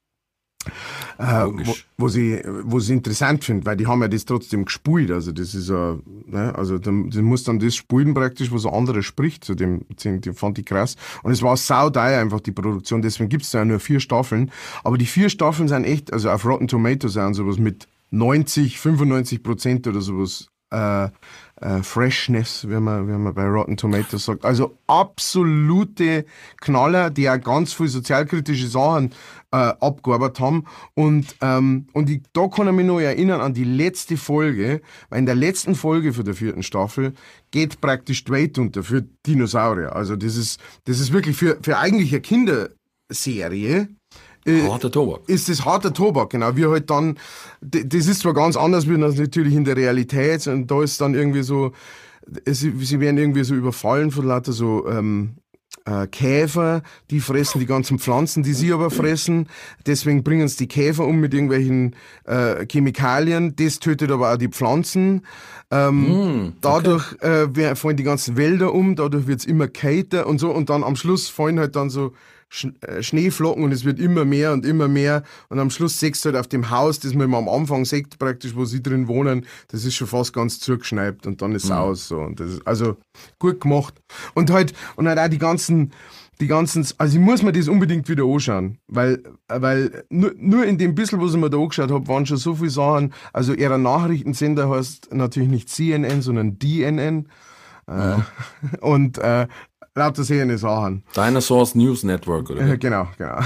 Speaker 3: Äh, wo, wo sie wo sie interessant finde, weil die haben ja das trotzdem gespielt, also das ist ja, ne, also du musst dann das spielen praktisch, was ein anderer spricht, zu dem, dem fand ich krass. Und es war sauteuer einfach die Produktion, deswegen gibt es ja nur vier Staffeln, aber die vier Staffeln sind echt, also auf Rotten Tomatoes sind sowas mit neunzig, fünfundneunzig Prozent oder sowas äh, äh, Freshness, wie man, wie man bei Rotten Tomatoes sagt. Also absolute Knaller, die auch ganz viel sozialkritische Sachen äh, abgearbeitet haben. Und, ähm, und ich, da kann ich mich noch erinnern an die letzte Folge, weil in der letzten Folge für der vierten Staffel geht praktisch die Welt unter für Dinosaurier. Also das ist, das ist wirklich für, für eigentlich eine Kinderserie.
Speaker 2: Harter Tobak.
Speaker 3: Ist das harter Tobak, genau. Wir halt dann, d- das ist zwar ganz anders wie das natürlich in der Realität, und da ist dann irgendwie so, sie, sie werden irgendwie so überfallen von lauter so ähm, äh, Käfer, die fressen die ganzen Pflanzen, die sie aber fressen. Deswegen bringen sie die Käfer um mit irgendwelchen äh, Chemikalien. Das tötet aber auch die Pflanzen. Ähm,
Speaker 2: Mm, okay.
Speaker 3: Dadurch äh, wer- fallen die ganzen Wälder um, dadurch wird's immer kälter und so. Und dann am Schluss fallen halt dann so Sch äh, Schneeflocken und es wird immer mehr und immer mehr. Und am Schluss siehst du halt auf dem Haus, das man immer am Anfang sieht, praktisch, wo sie drin wohnen, das ist schon fast ganz zugeschneit und dann ist es aus. So. Und das ist also gut gemacht. Und halt, und halt auch die ganzen, die ganzen, also ich muss mir das unbedingt wieder anschauen, weil, weil nur, nur in dem bisschen, was ich mir da angeschaut habe, waren schon so viele Sachen. Also ihrer Nachrichtensender heißt natürlich nicht C N N, sondern D N N.
Speaker 2: Ja.
Speaker 3: Äh, und äh, lauter sehende Sachen.
Speaker 2: Dinosaurs News Network, oder?
Speaker 3: Äh, genau, genau.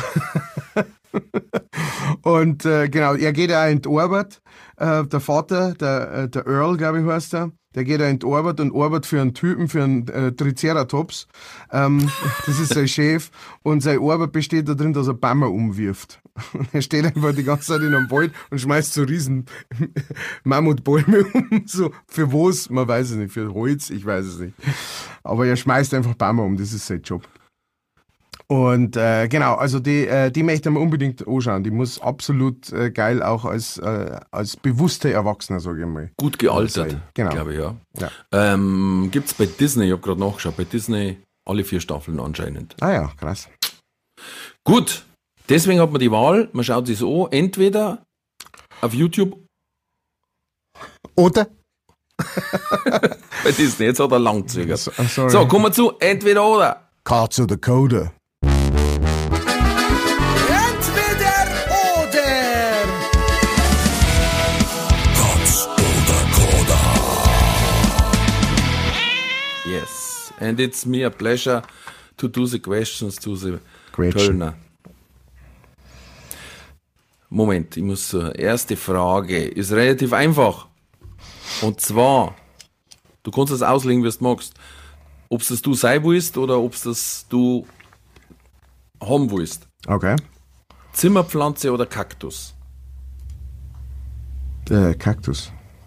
Speaker 3: Und äh, genau, er geht auch in die Arbeit. Äh, der Vater, der, äh, der Earl, glaube ich, heißt er, der geht auch in die Arbeit und arbeitet für einen Typen, für einen äh, Triceratops. Ähm, das ist sein Chef. Und seine Arbeit besteht darin, dass er Bäume umwirft. Und er steht einfach die ganze Zeit in einem Wald und schmeißt so riesen Mammutbäume um. So, für was? Man weiß es nicht. Für Holz? Ich weiß es nicht. Aber er schmeißt einfach Bäume um. Das ist sein Job. Und äh, genau, also die, äh, die möchte man unbedingt anschauen. Die muss absolut äh, geil auch als, äh, als bewusster Erwachsener, sage ich mal.
Speaker 2: Gut gealtert,
Speaker 3: sein. Genau.
Speaker 2: glaube ich, ja.
Speaker 3: Ja.
Speaker 2: Ähm, Gibt es bei Disney, ich habe gerade nachgeschaut, bei Disney alle vier Staffeln anscheinend.
Speaker 3: Ah ja, krass.
Speaker 2: Gut, deswegen hat man die Wahl, man schaut sich so an, entweder auf YouTube
Speaker 3: Oder?
Speaker 2: bei Disney, jetzt hat er lang gezögert.
Speaker 3: So, uh, sorry.
Speaker 2: So, kommen wir zu entweder oder.
Speaker 3: Cards oder Coder?
Speaker 1: Entweder oder. Katz oder Koda.
Speaker 2: Yes, and it's me a pleasure to do the questions to the
Speaker 3: Question.
Speaker 2: Kölner. Moment, ich muss zur erste Frage. Ist relativ einfach. Und zwar, du kannst es auslegen, wie du magst. Ob es das du sein willst oder ob es das du haben willst.
Speaker 3: Okay.
Speaker 2: Zimmerpflanze oder Kaktus?
Speaker 3: Äh, Kaktus.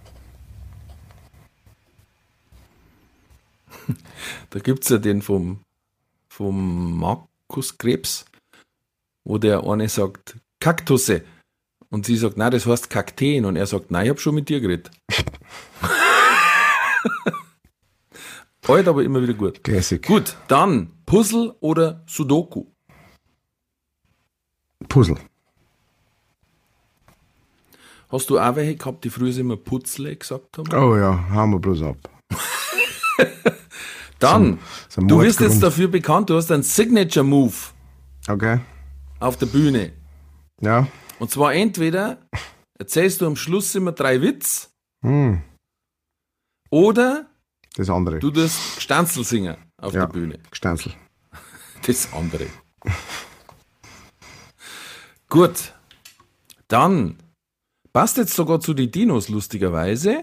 Speaker 2: Da gibt es ja den vom, vom Markus Krebs, wo der eine sagt, Kaktusse. Und sie sagt, nein, das heißt Kakteen. Und er sagt, nein, ich habe schon mit dir geredet. Heute aber immer wieder gut.
Speaker 3: Classic.
Speaker 2: Gut, dann Puzzle oder Sudoku?
Speaker 3: Puzzle.
Speaker 2: Hast du auch welche gehabt, die früher immer Putzle gesagt haben?
Speaker 3: Oh ja, hauen wir bloß ab.
Speaker 2: Dann,
Speaker 3: so ein
Speaker 2: du wirst
Speaker 3: Mordgrund.
Speaker 2: jetzt dafür bekannt, du hast einen Signature-Move
Speaker 3: Okay.
Speaker 2: auf der Bühne.
Speaker 3: Ja.
Speaker 2: Und zwar entweder erzählst du am Schluss immer drei Witz
Speaker 3: Hm.
Speaker 2: oder
Speaker 3: Das andere.
Speaker 2: du tust Stanzel singen auf
Speaker 3: ja.
Speaker 2: der Bühne.
Speaker 3: Stanzel.
Speaker 2: Das andere. Gut. Dann passt jetzt sogar zu den Dinos lustigerweise.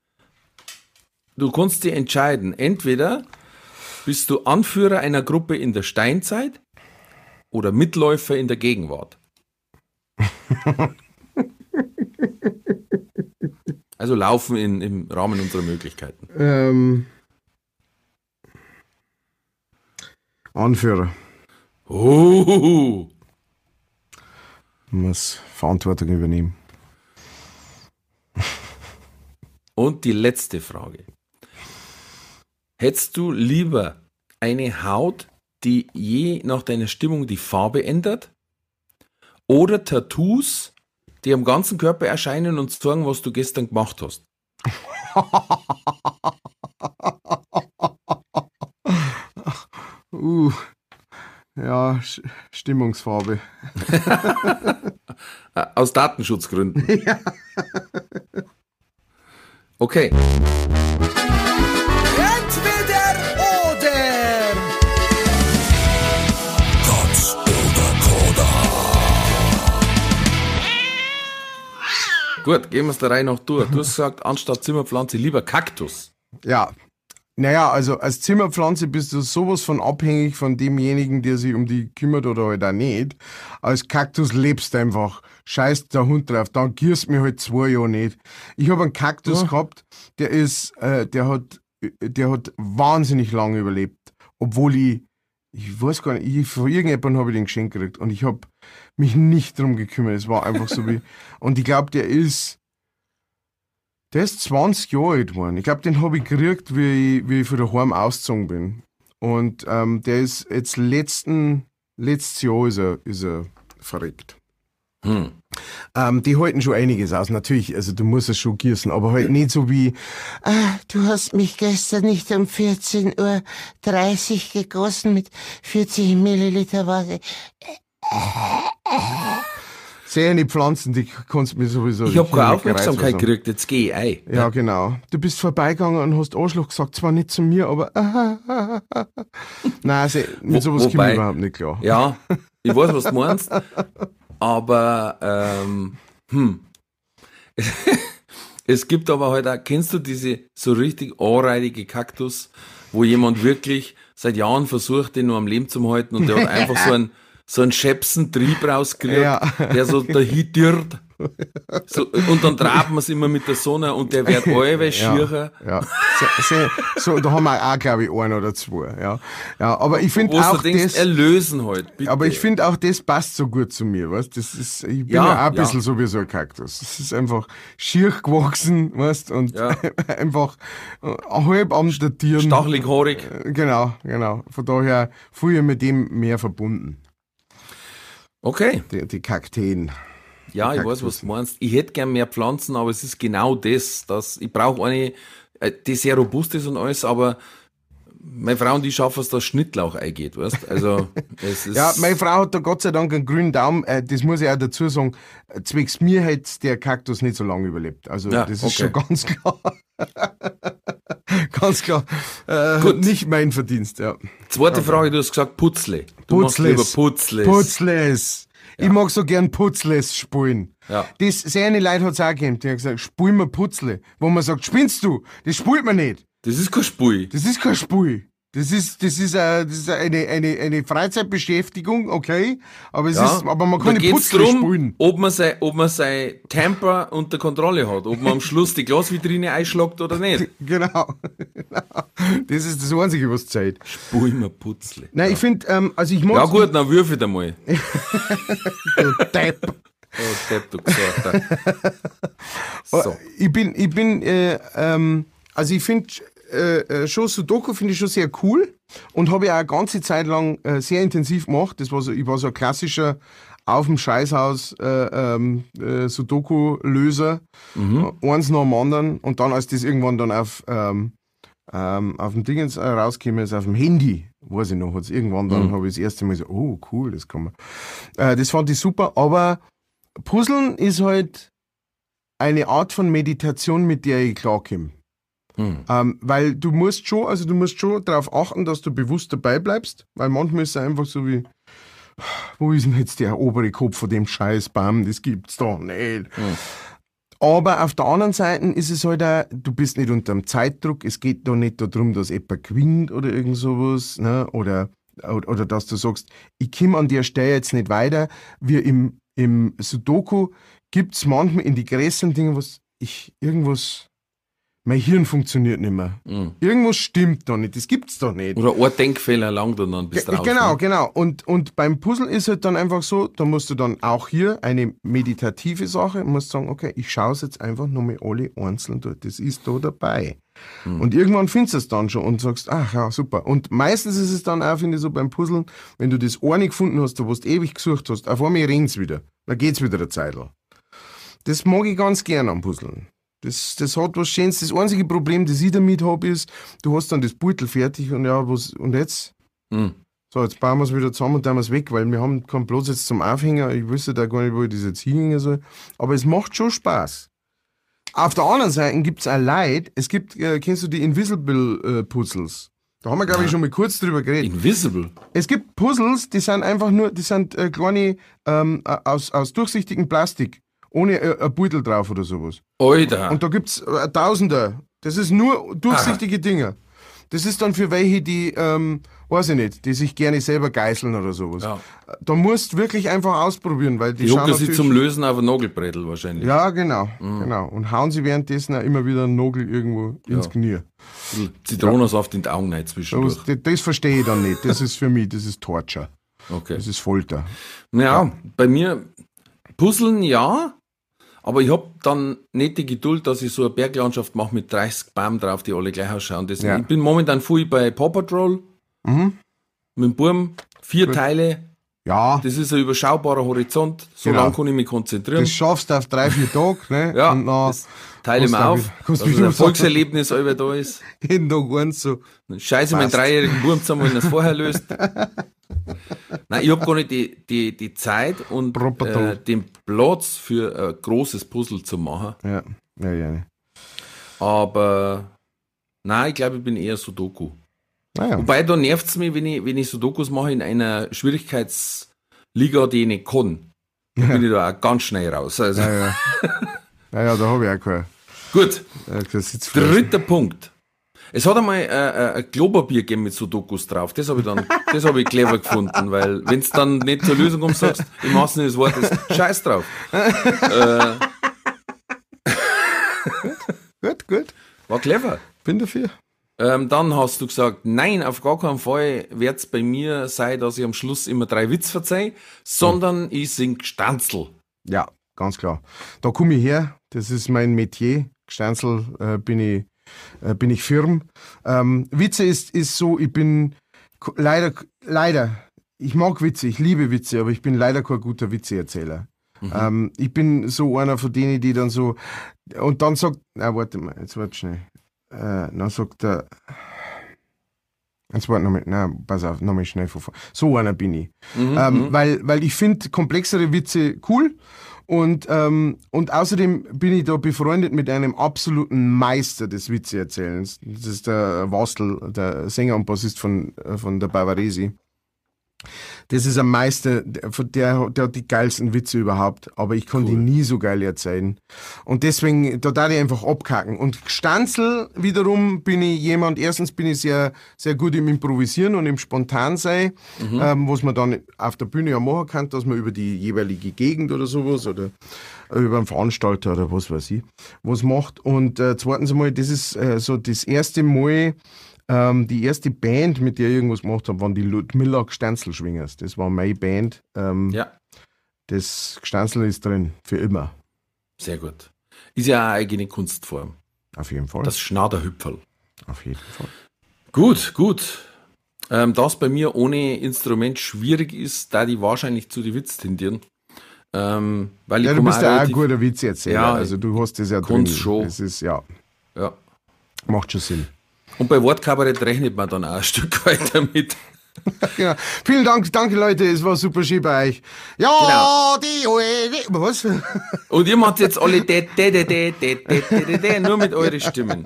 Speaker 2: Du kannst dich entscheiden. Entweder bist du Anführer einer Gruppe in der Steinzeit oder Mitläufer in der Gegenwart. Also laufen in, im Rahmen unserer Möglichkeiten.
Speaker 3: Ähm. Anführer.
Speaker 2: Oh.
Speaker 3: Muss Verantwortung übernehmen.
Speaker 2: Und die letzte Frage. Hättest du lieber eine Haut, die je nach deiner Stimmung die Farbe ändert? Oder Tattoos, die am ganzen Körper erscheinen und sagen, was du gestern gemacht hast?
Speaker 3: uh. Ja, Sch- Stimmungsfarbe.
Speaker 2: Aus Datenschutzgründen. Ja. Okay.
Speaker 1: Entweder oder. Katz oder Koda.
Speaker 2: Gut, gehen wir es der Reihe nach durch. Du hast gesagt, anstatt Zimmerpflanze lieber Kaktus.
Speaker 3: Ja. Naja, also als Zimmerpflanze bist du sowas von abhängig von demjenigen, der sich um die kümmert oder halt auch nicht. Als Kaktus lebst du einfach. Scheißt der Hund drauf. Dann gierst mir halt zwei Jahre nicht. Ich habe einen Kaktus
Speaker 2: Ja.
Speaker 3: gehabt, der ist, äh, der hat, der hat wahnsinnig lange überlebt. Obwohl ich, ich weiß gar nicht, ich, von irgendjemandem habe ich den geschenkt gekriegt und ich habe mich nicht drum gekümmert. Es war einfach so wie, und ich glaube, der ist, Der ist zwanzig Jahre alt geworden. Ich glaube, den habe ich gekriegt, wie ich, wie ich von daheim ausgezogen bin. Und ähm, der ist jetzt letzten, letztes Jahr ist er, ist er verreckt.
Speaker 2: Hm.
Speaker 3: Ähm, die halten schon einiges aus, natürlich. Also du musst es schon gießen, aber halt nicht so wie,
Speaker 4: Ah, du hast mich gestern nicht um vierzehn Uhr dreißig gegossen mit vierzig Milliliter Wasser.
Speaker 3: sehr die Pflanzen, die kannst du mir sowieso...
Speaker 2: Ich habe keine
Speaker 3: nicht
Speaker 2: Aufmerksamkeit
Speaker 3: gereizt,
Speaker 2: gekriegt, jetzt geh ich ein.
Speaker 3: Ja, genau. Du bist vorbeigegangen und hast Arschloch gesagt, zwar nicht zu mir, aber... Nein, also, mit
Speaker 2: Wo-
Speaker 3: sowas komme ich
Speaker 2: wobei-
Speaker 3: überhaupt nicht klar.
Speaker 2: Ja, ich weiß, was du meinst, aber ähm, hm. Es gibt aber halt auch, kennst du diese so richtig anreidige Kaktus, wo jemand wirklich seit Jahren versucht, den nur am Leben zu halten und der hat einfach so einen, so einen schäpsen Trieb rauskriegt,
Speaker 3: Ja.
Speaker 2: der so dahin dirrt. So, und dann traben wir es immer mit der Sonne und der wird allweil schierer.
Speaker 3: Ja. So, so, so, da haben wir auch, glaube ich, ein oder zwei. Ja, ja aber ich finde
Speaker 2: Wo
Speaker 3: auch
Speaker 2: du denkst,
Speaker 3: das.
Speaker 2: erlösen halt, bitte.
Speaker 3: Aber ich finde auch, das passt so gut zu mir, weißt? Das ist, ich bin
Speaker 2: Ja,
Speaker 3: ja, auch ein
Speaker 2: ja.
Speaker 3: bisschen so wie so ein Kaktus. Es ist einfach schier gewachsen, weißt? Und
Speaker 2: Ja.
Speaker 3: einfach äh, halb am Datieren.
Speaker 2: Stachelig, haarig.
Speaker 3: Genau, genau. Von daher fühle ich mit dem mehr verbunden.
Speaker 2: Okay.
Speaker 3: Die, die Kakteen.
Speaker 2: Ja, ich weiß, was du meinst. Ich hätte gern mehr Pflanzen, aber es ist genau das, dass ich brauche eine, äh, die sehr robust ist und alles, aber meine Frau und die schaffen es, dass Schnittlauch eingeht, weißt? Also, es ist.
Speaker 3: Ja, meine Frau hat da Gott sei Dank einen grünen Daumen. Äh, das muss ich auch dazu sagen. Äh, Zwecks mir hätte der Kaktus nicht so lange überlebt. Also,
Speaker 2: Ja,
Speaker 3: das ist
Speaker 2: okay.
Speaker 3: schon ganz klar. ganz klar. Äh,
Speaker 2: Gut.
Speaker 3: Nicht mein Verdienst, ja.
Speaker 2: Zweite Frage, du hast gesagt Putzle. Du machst lieber Putzles.
Speaker 3: Putzles. Ich mag so gern Putzles spielen.
Speaker 2: Ja.
Speaker 3: Das, sehr eine Leute hat es auch gegeben, die haben gesagt, spiel mir Putzle. Wo man sagt, spinnst du? Das spielt man nicht.
Speaker 2: Das ist kein Spui.
Speaker 3: Das ist kein Spiel. Das ist, das ist, äh, das ist eine, eine, eine Freizeitbeschäftigung, okay. Aber, es
Speaker 2: Ja.
Speaker 3: ist, aber man
Speaker 2: Da
Speaker 3: kann nicht
Speaker 2: geht's
Speaker 3: Putzle
Speaker 2: drum,
Speaker 3: spielen.
Speaker 2: ob man sein, ob man sein Temper unter Kontrolle hat, ob man am Schluss die Glasvitrine einschlagt oder nicht.
Speaker 3: Genau. Das ist das Einzige, was zählt.
Speaker 2: Spui mir Putzle.
Speaker 3: Nein, ich finde, ähm, also ich mag
Speaker 2: Ja gut, dann würfel da mal.
Speaker 3: Depp.
Speaker 2: Oh, Depp, du gesagt. So.
Speaker 3: Ich bin, ich bin, äh, ähm, also ich finde äh, äh, schon Sudoku finde ich schon sehr cool und habe ja auch eine ganze Zeit lang äh, sehr intensiv gemacht. Das war so, ich war so ein klassischer auf dem Scheißhaus äh, ähm, äh, Sudoku-Löser,
Speaker 2: Mhm.
Speaker 3: äh, eins nach dem anderen und dann, als das irgendwann dann auf ähm, ähm, auf dem Dingens äh, rausgekommen ist, auf dem Handy, weiß ich noch, hat's irgendwann dann
Speaker 2: Mhm.
Speaker 3: habe ich das erste Mal so, oh cool, das kann man. Äh, das fand ich super, aber Puzzeln ist halt eine Art von Meditation, mit der ich klarkomme.
Speaker 2: Hm.
Speaker 3: Ähm, weil du musst schon, also du musst schon darauf achten, dass du bewusst dabei bleibst, weil manchmal ist es einfach so wie, wo ist denn jetzt der obere Kopf von dem Scheißbaum, das gibt's doch nicht.
Speaker 2: Hm.
Speaker 3: Aber auf der anderen Seite ist es halt auch, du bist nicht unter dem Zeitdruck, es geht da nicht darum, dass jemand gewinnt oder irgend sowas, ne? oder, oder, oder dass du sagst, ich komme an der Stelle jetzt nicht weiter, wie im, im Sudoku gibt's manchmal in die größeren Dinge, was ich, irgendwas, mein Hirn funktioniert nicht mehr.
Speaker 2: Mhm.
Speaker 3: Irgendwas stimmt da nicht, das gibt's doch nicht.
Speaker 2: Oder ein Denkfehler langt und dann bist du
Speaker 3: Ge-
Speaker 2: drauf.
Speaker 3: Genau,
Speaker 2: ne?
Speaker 3: genau. Und, und beim Puzzle ist halt dann einfach so, da musst du dann auch hier eine meditative Sache, musst sagen, okay, ich schaue es jetzt einfach nur mal alle einzeln durch, das ist da dabei.
Speaker 2: Hm.
Speaker 3: Und irgendwann findest du es dann schon und sagst, ach ja, super. Und meistens ist es dann auch, finde ich, so beim Puzzeln, wenn du das eine gefunden hast, da wo du ewig gesucht hast, auf einmal ringt's wieder. Dann geht's wieder eine Zeitl. Das mag ich ganz gern am Puzzeln. Das, das hat was Schönes. Das einzige Problem, das ich damit habe, ist, du hast dann das Beutel fertig und ja, was, und jetzt?
Speaker 2: Mhm.
Speaker 3: So, jetzt bauen wir es wieder zusammen und tun wir es weg, weil wir haben keinen Platz jetzt zum Aufhängen. Ich wüsste da gar nicht, wo ich das jetzt hinhängen soll. Aber es macht schon Spaß. Auf der anderen Seite gibt es auch Leute, es gibt, äh, kennst du die Invisible äh, Puzzles? Da haben wir, glaube ich, schon mal kurz drüber geredet.
Speaker 2: Invisible.
Speaker 3: Es gibt Puzzles, die sind einfach nur, die sind äh, kleine, ähm, äh, aus, aus durchsichtigem Plastik, ohne äh, ein Beutel drauf oder sowas.
Speaker 2: Alter.
Speaker 3: Und da gibt's äh, Tausender. Das ist nur durchsichtige Dinge. Das ist dann für welche, die, ähm, weiß ich nicht, die sich gerne selber geißeln oder sowas.
Speaker 2: Ja.
Speaker 3: Da musst du wirklich einfach ausprobieren, weil die,
Speaker 2: Die
Speaker 3: schauen
Speaker 2: hocken sie
Speaker 3: natürlich-
Speaker 2: zum Lösen auf ein Nagelbrettel wahrscheinlich.
Speaker 3: Ja, genau, genau. Und hauen sie währenddessen auch immer wieder einen Nagel irgendwo ins Knie.
Speaker 2: Zitronensaft in die Augen rein
Speaker 3: Das,
Speaker 2: zwischendurch.
Speaker 3: das, das verstehe ich dann nicht. Das ist für mich, das ist Torture.
Speaker 2: Okay.
Speaker 3: Das ist Folter.
Speaker 2: Naja, bei mir Puzzeln ja, aber ich hab dann nicht die Geduld, dass ich so eine Berglandschaft mache mit dreißig Bäumen drauf, die alle gleich ausschauen. Deswegen,
Speaker 3: Ja.
Speaker 2: Ich bin momentan viel bei Paw Patrol
Speaker 3: Mhm.
Speaker 2: mit dem Burm. Vier
Speaker 3: Gut.
Speaker 2: Teile,
Speaker 3: Ja,
Speaker 2: das ist ein überschaubarer Horizont. So
Speaker 3: Genau.
Speaker 2: lange kann ich mich konzentrieren.
Speaker 3: das schaffst du auf drei, vier Tage. Ne?
Speaker 2: Ja,
Speaker 3: Und dann
Speaker 2: das teile ich
Speaker 3: kannst
Speaker 2: mir
Speaker 3: du auch
Speaker 2: auf,
Speaker 3: wieder- kannst
Speaker 2: dass
Speaker 3: wieder
Speaker 2: ein
Speaker 3: was
Speaker 2: Erfolgserlebnis über da ist.
Speaker 3: jeden Tag eins so.
Speaker 2: Dann scheiße meinen
Speaker 3: Passt.
Speaker 2: dreijährigen Burm zusammen, wenn er es vorher löst. Nein, ich habe gar nicht die, die, die Zeit und
Speaker 3: Properton.
Speaker 2: äh, den Platz für ein großes Puzzle zu machen.
Speaker 3: Ja, ja, ja.
Speaker 2: Aber nein, ich glaube, ich bin eher Sudoku.
Speaker 3: Naja.
Speaker 2: Wobei, da nervt es mich, wenn ich, wenn ich Sudokus mache in einer Schwierigkeitsliga, die ich nicht kann. Da bin ich da auch ganz schnell raus. Also,
Speaker 3: Ja, ja. Ja, ja, da habe ich auch keine.
Speaker 2: gut,
Speaker 3: äh, keine Sitzfläche.
Speaker 2: dritter Punkt. Es hat einmal äh, äh, ein Klopapier gegeben mit Sudokus drauf. Das habe ich dann, das habe ich clever gefunden, weil wenn es dann nicht zur Lösung kommst, sagst, im wahrsten Sinne des Wortes, scheiß drauf. äh,
Speaker 3: Gut, gut.
Speaker 2: war clever.
Speaker 3: Bin dafür.
Speaker 2: Ähm, dann hast du gesagt, nein, auf gar keinen Fall wird es bei mir sein, dass ich am Schluss immer drei Witz verzeihe, sondern ich sing Gstanzl.
Speaker 3: Ja, ganz klar. Da komme ich her. Das ist mein Metier. Gstanzl äh, bin ich, äh, bin ich firm. Ähm, Witze ist, ist so, ich bin k- leider, leider, ich mag Witze, ich liebe Witze, aber ich bin leider kein guter Witzeerzähler. Mhm. Ähm, ich bin so einer von denen, die dann so, und dann sagt, na warte mal, jetzt warte schnell. Äh, dann sagt er, jetzt warte nochmal, nein, pass auf, nochmal schnell von vorne. So einer bin ich.
Speaker 2: Mhm,
Speaker 3: ähm,
Speaker 2: mhm.
Speaker 3: weil, weil ich finde komplexere Witze cool. Und, ähm, und außerdem bin ich da befreundet mit einem absoluten Meister des Witzeerzählens. Das ist der Wastel, der Sänger und Bassist von, von der Bavaresi. Das ist ein Meister, der, der, der hat die geilsten Witze überhaupt, aber ich konnte
Speaker 2: Cool.
Speaker 3: die nie so geil erzählen. Und deswegen, da darf ich einfach abkacken. Und Gstanzl wiederum bin ich jemand, erstens bin ich sehr, sehr gut im Improvisieren und im Spontansein, mhm. ähm, was man dann auf der Bühne ja machen kann, dass man über die jeweilige Gegend oder sowas oder über einen Veranstalter oder was weiß ich, was macht. Und äh, zweitens einmal, das ist äh, so das erste Mal, Ähm, die erste Band, mit der ich irgendwas gemacht habe, waren die Ludmilla Gstanzl-Schwingers. Das war meine Band. Ähm,
Speaker 2: Ja,
Speaker 3: Das Gstanzl ist drin, für immer.
Speaker 2: sehr gut. Ist ja eine eigene Kunstform.
Speaker 3: Auf jeden Fall.
Speaker 2: Das Schnaderhüpferl.
Speaker 3: Auf jeden Fall.
Speaker 2: Gut, gut. Ähm, da es bei mir ohne Instrument schwierig ist, da die wahrscheinlich zu die Witz tendieren. Ähm, weil
Speaker 3: Ja,
Speaker 2: ich
Speaker 3: du
Speaker 2: komme
Speaker 3: bist ja auch ein
Speaker 2: relativ-
Speaker 3: guter Witzeerzähler.
Speaker 2: Ja,
Speaker 3: also du hast das ja
Speaker 2: Kunst
Speaker 3: drin.
Speaker 2: schon.
Speaker 3: Es ist, ja,
Speaker 2: Ja.
Speaker 3: macht schon Sinn.
Speaker 2: Und bei Wortkabarett rechnet man dann auch ein Stück weit damit.
Speaker 3: Ja. Vielen Dank, danke Leute, es war super schön bei euch. Ja, die, die, was?
Speaker 2: Und ihr macht jetzt alle de, de, de, de, de, de, de, de, de, nur mit euren Stimmen.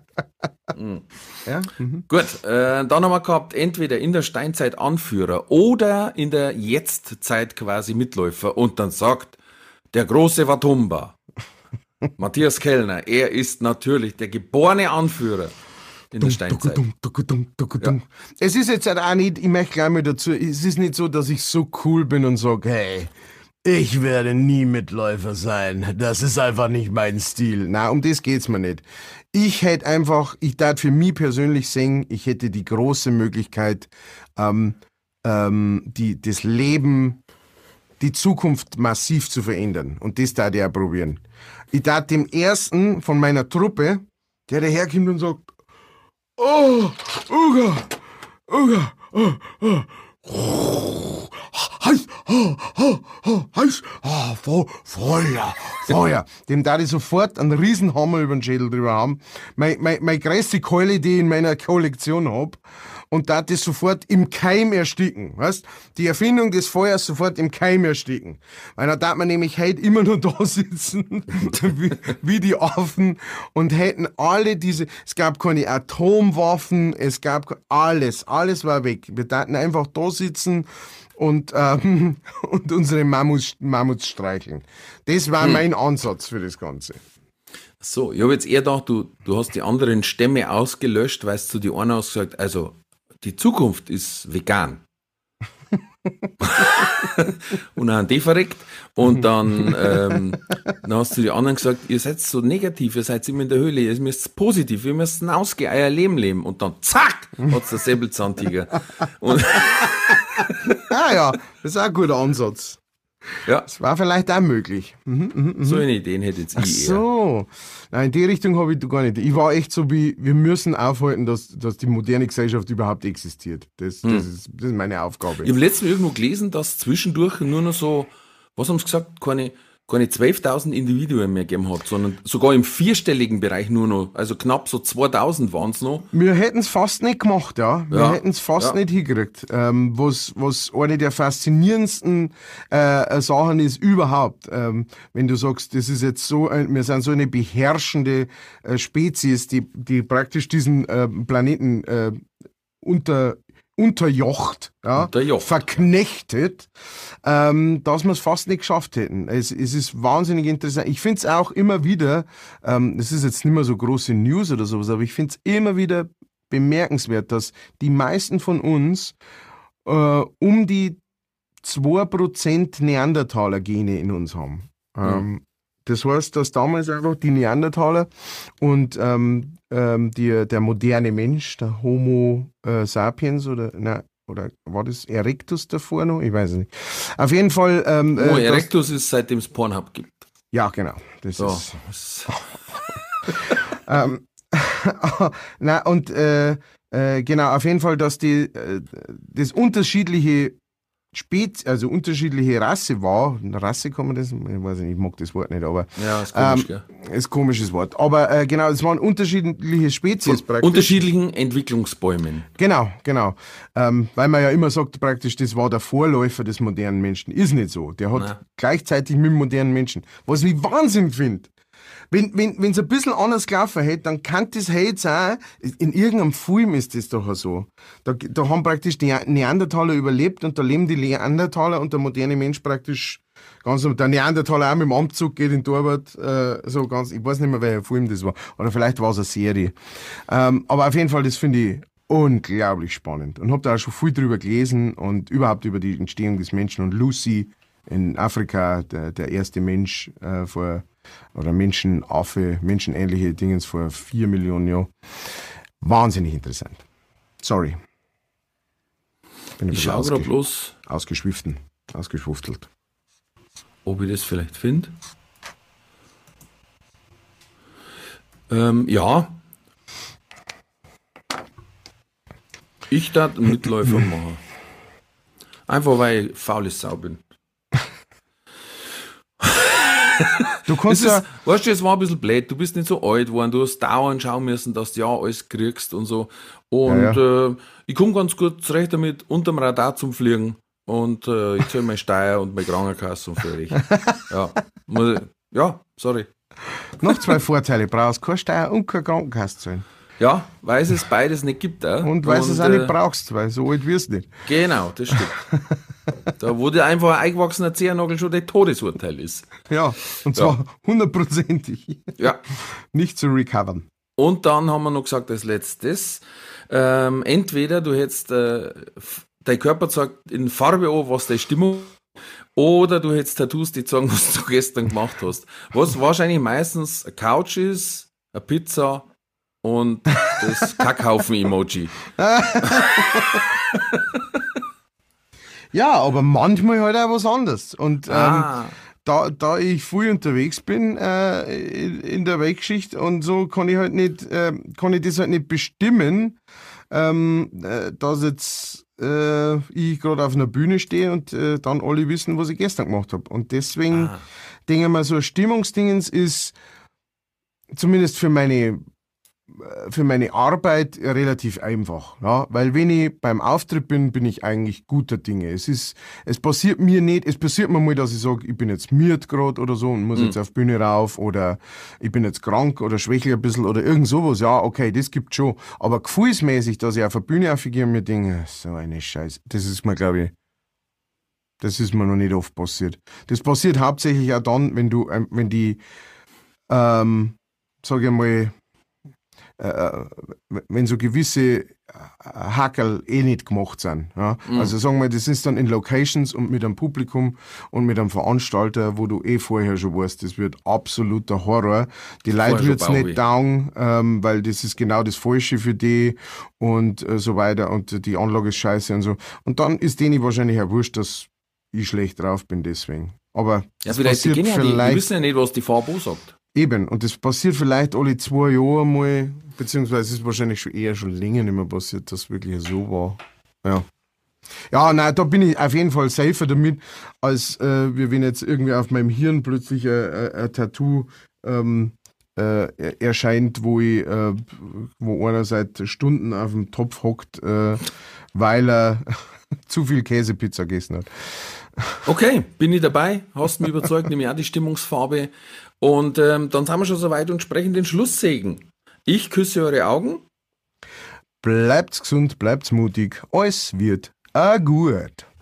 Speaker 3: Ja? Mhm.
Speaker 2: Gut, äh, dann haben wir gehabt, entweder in der Steinzeit Anführer oder in der Jetztzeit quasi Mitläufer und dann sagt, der große Watumba, Matthias Kellner, er ist natürlich der geborene Anführer in der Steinzeit.
Speaker 3: Duckudum, duckudum, duckudum. Es ist jetzt halt auch nicht, ich möchte gleich mal dazu, es ist nicht so, dass ich so cool bin und sage, hey, ich werde nie Mitläufer sein. Das ist einfach nicht mein Stil. Na, um das geht's mir nicht. Ich hätte einfach, ich darf für mich persönlich sagen, ich hätte die große Möglichkeit, ähm, ähm, die, das Leben, die Zukunft massiv zu verändern. Und das darf ich auch probieren. Ich darf dem ersten von meiner Truppe, der daherkommt und sagt, oh, Uga, Uga, oh, oh. Heiß, oh, oh, oh, heiß, oh, Fe- Feuer, Feuer. Dem da ich sofort einen riesen Hammer über den Schädel drüber haben. Meine mein, mein größte Keule, die ich in meiner Kollektion hab. Und da das sofort im Keim ersticken, weißt? Die Erfindung des Feuers sofort im Keim ersticken. Weil da darf man nämlich heute immer nur da sitzen, wie, wie die Affen, und hätten alle diese, es gab keine Atomwaffen, es gab ke- alles, alles war weg. Wir daten einfach da sitzen und, ähm, und unsere Mammuts, Mammuts streicheln. Das war mein Ansatz für das Ganze.
Speaker 2: So, ich habe jetzt eher gedacht, du, du hast die anderen Stämme ausgelöscht, weil du zu die einen hast gesagt, also die Zukunft ist vegan. Und dann haben die verreckt. Und dann, ähm, dann hast du die anderen gesagt, ihr seid so negativ, ihr seid immer in der Höhle, ihr müsst positiv, ihr müsst ausgehen, euer Leben leben. Und dann zack, hat's der Säbelzahntiger. Und
Speaker 3: Ah ja, das ist auch ein guter Ansatz.
Speaker 2: ja,
Speaker 3: Das war vielleicht auch möglich.
Speaker 2: so eine Ideen hätte jetzt
Speaker 3: Ach
Speaker 2: ich eher.
Speaker 3: so. Nein, in die Richtung habe ich gar nicht. Ich war echt so wie, wir müssen aufhalten, dass, dass die moderne Gesellschaft überhaupt existiert. Das, das, ist, das ist meine Aufgabe.
Speaker 2: Ich habe letztens irgendwo gelesen, dass zwischendurch nur noch so, was haben sie gesagt, keine, keine zwölftausend Individuen mehr gegeben hat, sondern sogar im vierstelligen Bereich nur noch, also knapp so zweitausend waren es noch.
Speaker 3: Wir hätten es fast nicht gemacht, ja. Wir
Speaker 2: Ja.
Speaker 3: hätten es fast
Speaker 2: Ja.
Speaker 3: nicht hingekriegt. Ähm, was, was eine der faszinierendsten äh, Sachen ist überhaupt. Ähm, wenn du sagst, das ist jetzt so, ein, wir sind so eine beherrschende äh, Spezies, die, die praktisch diesen äh, Planeten äh, unter unterjocht, ja,
Speaker 2: Unterjocht.
Speaker 3: verknechtet, ähm, dass wir es fast nicht geschafft hätten. Es, es ist wahnsinnig interessant. Ich finde es auch immer wieder, ähm, das ist jetzt nicht mehr so große News oder sowas, aber ich finde es immer wieder bemerkenswert, dass die meisten von uns äh, um die zwei Prozent Neandertaler-Gene in uns haben.
Speaker 2: Mhm.
Speaker 3: Ähm, das heißt, dass damals einfach die Neandertaler und ähm, ähm, die, der moderne Mensch, der Homo äh, sapiens oder, na, oder war das Erectus davor noch? Ich weiß es nicht. Auf jeden Fall. Ähm,
Speaker 2: Homo
Speaker 3: äh, das,
Speaker 2: erectus ist seitdem es Pornhub gibt.
Speaker 3: ja, genau. Das
Speaker 2: So.
Speaker 3: ist.
Speaker 2: Das-
Speaker 3: Ähm, na, und äh, äh, genau, auf jeden Fall, dass die äh, das unterschiedliche Spez, also unterschiedliche Rasse war. Rasse kann man das, ich weiß nicht, ich mag das Wort nicht, aber
Speaker 2: Ja, ist komisch,
Speaker 3: ähm,
Speaker 2: gell?
Speaker 3: ist ein komisches Wort. Aber äh, genau, es waren unterschiedliche Spezies praktisch.
Speaker 2: Unterschiedlichen Entwicklungsbäumen.
Speaker 3: Genau, genau. Ähm, weil man ja immer sagt, praktisch, das war der Vorläufer des modernen Menschen. Ist nicht so. Der hat
Speaker 2: Nein.
Speaker 3: gleichzeitig mit dem modernen Menschen. Was ich Wahnsinn finde. Wenn wenn wenn, es ein bisschen anders gelaufen hätte, dann kann das jetzt auch, in irgendeinem Film ist das doch so. Da, da haben praktisch die Neandertaler überlebt und da leben die Neandertaler und der moderne Mensch praktisch ganz, der Neandertaler auch mit dem Anzug geht in Torwart, äh, so ganz, ich weiß nicht mehr, welcher Film das war. Oder vielleicht war es eine Serie. Ähm, aber auf jeden Fall, das finde ich unglaublich spannend und habe da auch schon viel drüber gelesen und überhaupt über die Entstehung des Menschen und Lucy in Afrika, der, der erste Mensch äh, vor, oder Menschenaffe, menschenähnliche Dingens vor vier Millionen Jahren. Wahnsinnig interessant. Sorry. Bin ein
Speaker 2: Ich
Speaker 3: bisschen
Speaker 2: schaue gerade
Speaker 3: ausge
Speaker 2: bloß,
Speaker 3: ausgeschwiften, ausgeschwuftelt.
Speaker 2: ob ich das vielleicht finde. Ähm, ja. Ich darf einen Mitläufer machen. Einfach weil ich faules Sau bin.
Speaker 3: Du
Speaker 2: Das
Speaker 3: kannst
Speaker 2: ist,
Speaker 3: ja,
Speaker 2: weißt du, es war ein bisschen blöd. Du bist nicht so alt geworden. Du hast dauernd schauen müssen, dass du ja alles kriegst und so. Und
Speaker 3: Ja,
Speaker 2: Äh, ich komme ganz gut zurecht damit, unterm Radar zum Fliegen. Und äh, ich zahle meine Steuer und meine Krankenkasse und fertig. Ja, muss ich, ja, sorry.
Speaker 3: noch zwei Vorteile. Brauchst keine Steuer und keine Krankenkasse zahlen.
Speaker 2: Ja, weil es beides nicht gibt. Äh.
Speaker 3: Und weil du es auch
Speaker 2: äh,
Speaker 3: nicht brauchst, weil so alt wirst du nicht.
Speaker 2: Genau, das stimmt. Da wo dir einfach ein eingewachsener Zehennagel schon der Todesurteil ist.
Speaker 3: Ja, und zwar hundertprozentig.
Speaker 2: Ja.
Speaker 3: Nicht zu recovern.
Speaker 2: Und dann haben wir noch gesagt, als letztes, ähm, entweder du hättest, äh, f- dein Körper sagt in Farbe an, was deine Stimmung, oder du hättest Tattoos, die sagen, was du gestern gemacht hast. Was wahrscheinlich meistens eine Couch ist, eine Pizza und das Kackhaufen-Emoji.
Speaker 3: Ja, aber manchmal halt auch was anderes. Und ähm,
Speaker 2: Ah,
Speaker 3: da, da ich viel unterwegs bin äh, in, in der Weltgeschichte und so, kann ich halt nicht, äh, kann ich das halt nicht bestimmen, ähm, äh, dass jetzt äh, ich gerade auf einer Bühne stehe und äh, dann alle wissen, was ich gestern gemacht habe. Und deswegen
Speaker 2: Ah.
Speaker 3: denke ich mal, so ein Stimmungsdingens ist zumindest für meine für meine Arbeit relativ einfach, ja, weil wenn ich beim Auftritt bin, bin ich eigentlich guter Dinge. Es ist, es passiert mir nicht, es passiert mir mal, dass ich sage, ich bin jetzt miert gerade oder so und muss
Speaker 2: Mhm.
Speaker 3: jetzt auf Bühne rauf oder ich bin jetzt krank oder schwächel ein bisschen oder irgend sowas, ja, okay, das gibt's schon, aber gefühlsmäßig, dass ich auf der Bühne aufgehe und mir denke, so eine Scheiße, das ist mir, glaube ich, das ist mir noch nicht oft passiert. Das passiert hauptsächlich auch dann, wenn du, ähm, wenn die, ähm, sage ich mal, äh, wenn so gewisse Hackerl eh nicht gemacht sind. Ja?
Speaker 2: Mhm.
Speaker 3: Also sagen wir, das ist dann in Locations und mit einem Publikum und mit einem Veranstalter, wo du eh vorher schon weißt, das wird absoluter Horror. Die Leute
Speaker 2: schon
Speaker 3: wird's
Speaker 2: Bauchweh.
Speaker 3: nicht taugen, ähm, weil das ist genau das Falsche für die und äh, so weiter und die Anlage ist scheiße und so. Und dann ist denen wahrscheinlich auch wurscht, dass ich schlecht drauf bin deswegen. Aber
Speaker 2: ja,
Speaker 3: das
Speaker 2: vielleicht, die,
Speaker 3: passiert
Speaker 2: gehen ja, die, die
Speaker 3: vielleicht
Speaker 2: wissen ja nicht, was die Farbe sagt.
Speaker 3: eben. Und das passiert vielleicht alle zwei Jahre mal, beziehungsweise es ist wahrscheinlich schon eher schon länger nicht mehr passiert, dass es wirklich so war. Ja. Ja, nein, da bin ich auf jeden Fall safer damit, als äh, wie wenn jetzt irgendwie auf meinem Hirn plötzlich ein, ein, ein Tattoo ähm, äh, erscheint, wo ich, äh, wo einer seit Stunden auf dem Topf hockt, äh, weil er zu viel Käsepizza gegessen hat.
Speaker 2: Okay, bin ich dabei, hast mich überzeugt, nehme ich auch die Stimmungsfarbe. Und ähm, dann sind wir schon soweit und sprechen den Schlusssegen. Ich küsse eure Augen.
Speaker 3: Bleibt's gesund, bleibt's mutig. Alles wird a gut.